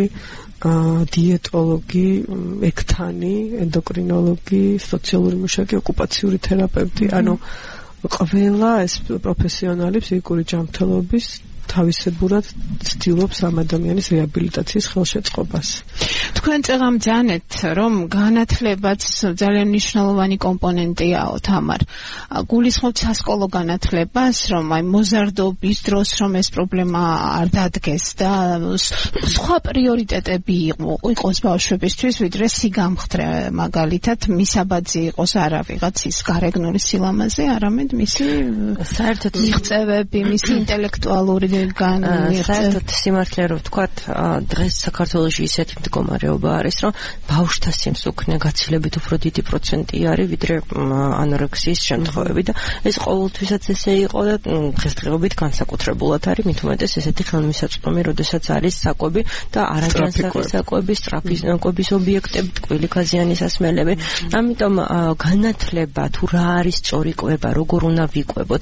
Speaker 6: დიეტოლოგი, ექთანი, ენდოკრინოლოგი, სოციალური მუშაკი, ოკუპაციური თერაპევტი, ანუ ყველა ეს პროფესიონალი ფსიქიკური ჯანმრთელობის თავისებურად ცდილობს ამ ადამიანის რეაბილიტაციის ხელშეწყობას.
Speaker 3: თქვენ წეღამ ძანეთ, რომ განათლებაც ძალიან მნიშვნელოვანი კომპონენტიაო, თამარ. გულისხმობთ სასკოლო განათლებას, რომ აი მოზარდობის დროს რომ ეს პრობლემა არ დადგეს და სხვა პრიორიტეტები იყოს ბავშვებისთვის, ვიდრე სიგამხდრე, მაგალითად, მისაბაძი იყოს არა ვიღაცის გარეგნული სილამაზე, არამედ მისი საერთოდ მიღწევები, მისი ინტელექტუალური
Speaker 7: საერთოდ სიმართლე რომ ვთქვათ, დღეს საქართველოში ისეთი მდგომარეობა არის, რომ ბავშვთა სიმსუქნე გაცილებით უფრო დიდი პროცენტი არის, ვიდრე ანორექსიის შემთხვევები და ეს ყოველთვისაც ესე იყო და დღესდღეობით განსაკუთრებულად არის, მით უმეტეს ესეთი ხელმისაწვდომი, როდესაც არის საკვები და არაჯანსაღი საკვები, სწრაფი საკვების ობიექტები, ტკბილი გაზიანი სასმელები. ამიტომ განათლება თუ რა არის სწორი კვება, როგორ უნდა ვიკვებოთ,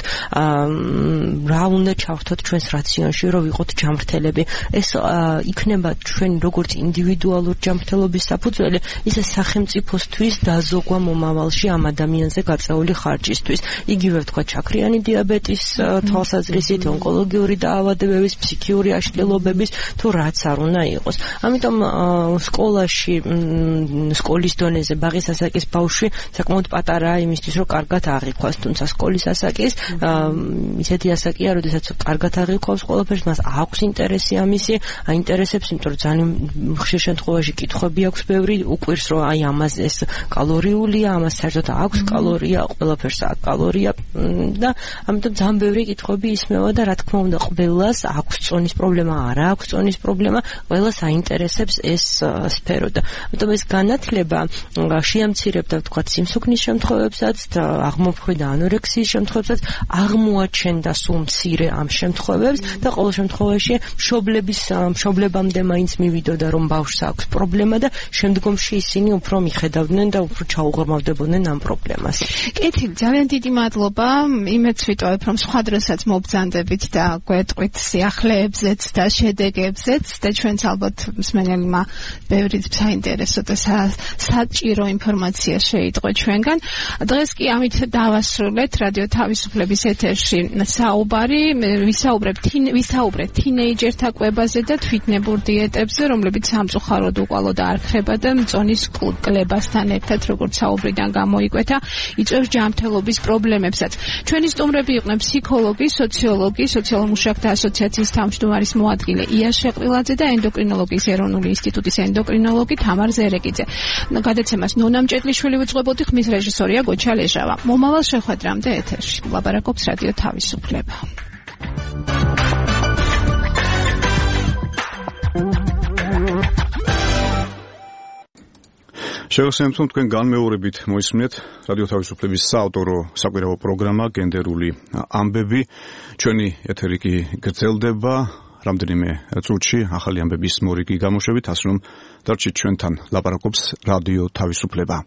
Speaker 7: რა უნდა ჩავხტოთ ჩვენს რაციონში, რომ ვიყოთ ჯანმრთელები. ეს იქნება ჩვენ როგორც ინდივიდუალურ ჯანმრთელობის საფუძველი, ისე სახელმწიფოსთვის დაზოგვა მომავალში ამ ადამიანზე გაწეული ხარჯისთვის. იგივე ვთქვა ჩაქრიანი დიაბეტის თვალსაზრისით, ონკოლოგიური დაავადებების, ფსიქიური აშლილობების თუ რაც არ უნდა იყოს. ამიტომ სკოლაში, სკოლის დონეზე ბაღის ასაკის ბავშვი საკმაოდ პატარაა იმისთვის, რომ კარგად აღიქვას, თუმცა სკოლის ასაკის ისეთი ასაკია, როდესაც კარგად აღიქვავს ყველაფერს, მას აქვს ინტერესი ამისი, აინტერესებს, იმიტომ რომ ძალიან ხშირ შემთხვევაში კითხვები აქვს ბევრი, უყვირს რომ აი ამას ეს კალორიულია, ამას საერთოდ აქვს კალორია, ყველაფერს აქვს კალორია და ამიტომ ძალიან ბევრი კითხვები ისმევა და რა თქმა უნდა ყველას აქვს წონის პრობლემა, არა აქვს წონის პრობლემა, ყველას აინტერესებს ეს სფერო და ამიტომ ეს განათლება შეამცირებდა ვთქვათ სიმსუქნის შემთხვევებსაც და აღმოფხვედა ანორექსიის შემთხვევებსაც, აღმოაჩენდა სულ მცირე ამ შემთხვევებს და ყოველ შემთხვევაში მშობლების მშობლებამდე მაინც მივიდოდა რომ ბავშვს აქვს პრობლემა და შემდგომში ისინი უფრო მიხედავდნენ და უფრო ჩაუღრმავდებოდნენ ამ პრობლემას.
Speaker 3: კეთილი, ძალიან დიდი მადლობა. იმედს ვიტოვებ რომ სხვა დროსაც მობრძანდებით და გვეტყვით სიახლეებზეც და შედეგებზეც და ჩვენც ალბათ მსმენელმა ბევრი საინტერესო და საჭირო ინფორმაცია შეიტყო ჩვენგან. დღეს კი ამით დავასრულეთ რადიო თავისუფლების ეთერში საუბარი, ვისაუბრებთ ვისაუბრეთ თინეიჯერთა კვებაზე და თვითნებურ დიეტებზე, რომლებიც სამწუხაროდ უკვალო და არ ხრება და მწონის კლებასთან ერთად, როგორც საუბრიდან გამოიკვეთა, იწვევს ჯანმრთელობის პრობლემებსაც. ჩვენი სტუმრები იყვნენ ფსიქოლოგი, სოციოლოგი, სოციალურ მუშაკთა ასოციაციის თავმჯდომარის მოადგილე ია შეყრილაძე და ენდოკრინოლოგიის ეროვნული ინსტიტუტის ენდოკრინოლოგი თამარ ზერეკიძე. გადაცემას ნონა მჭედლიშვილი უძღვებოდი, ხმის რეჟისორია გოჩა ლეჟავა. მომავალ შეხვედრამდე ეთერში ლაპარაკობს რადიო თავისუფლება.
Speaker 2: შევასრულებთ თქვენ განმეორებით მოისმინეთ რადიო თავისუფლების საავტორო საკვირაო პროგრამა გენდერული ამბები. ჩვენი ეთერი კი გრძელდება რამდენიმე წუთში ახალი ამბების მორიგი გამოშვებით, ასე რომ დარჩით ჩვენთან, ლაპარაკობს რადიო თავისუფლება.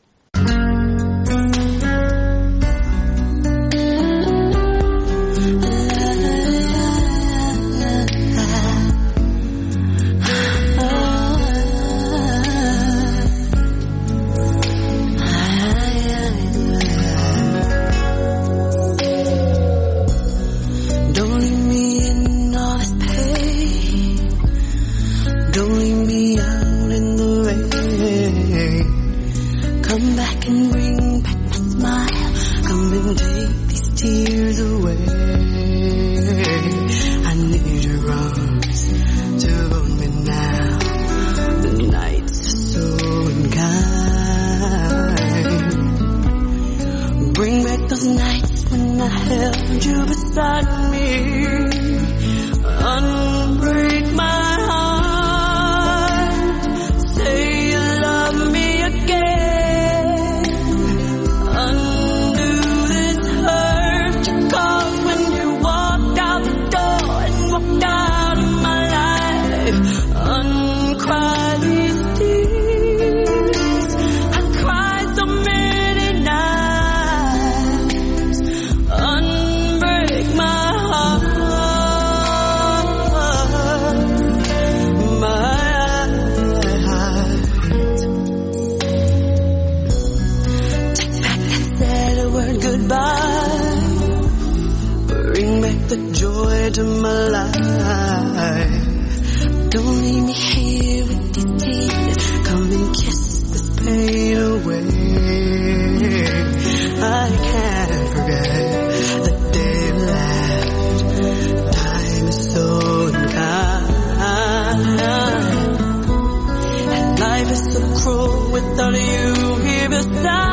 Speaker 5: Without you here beside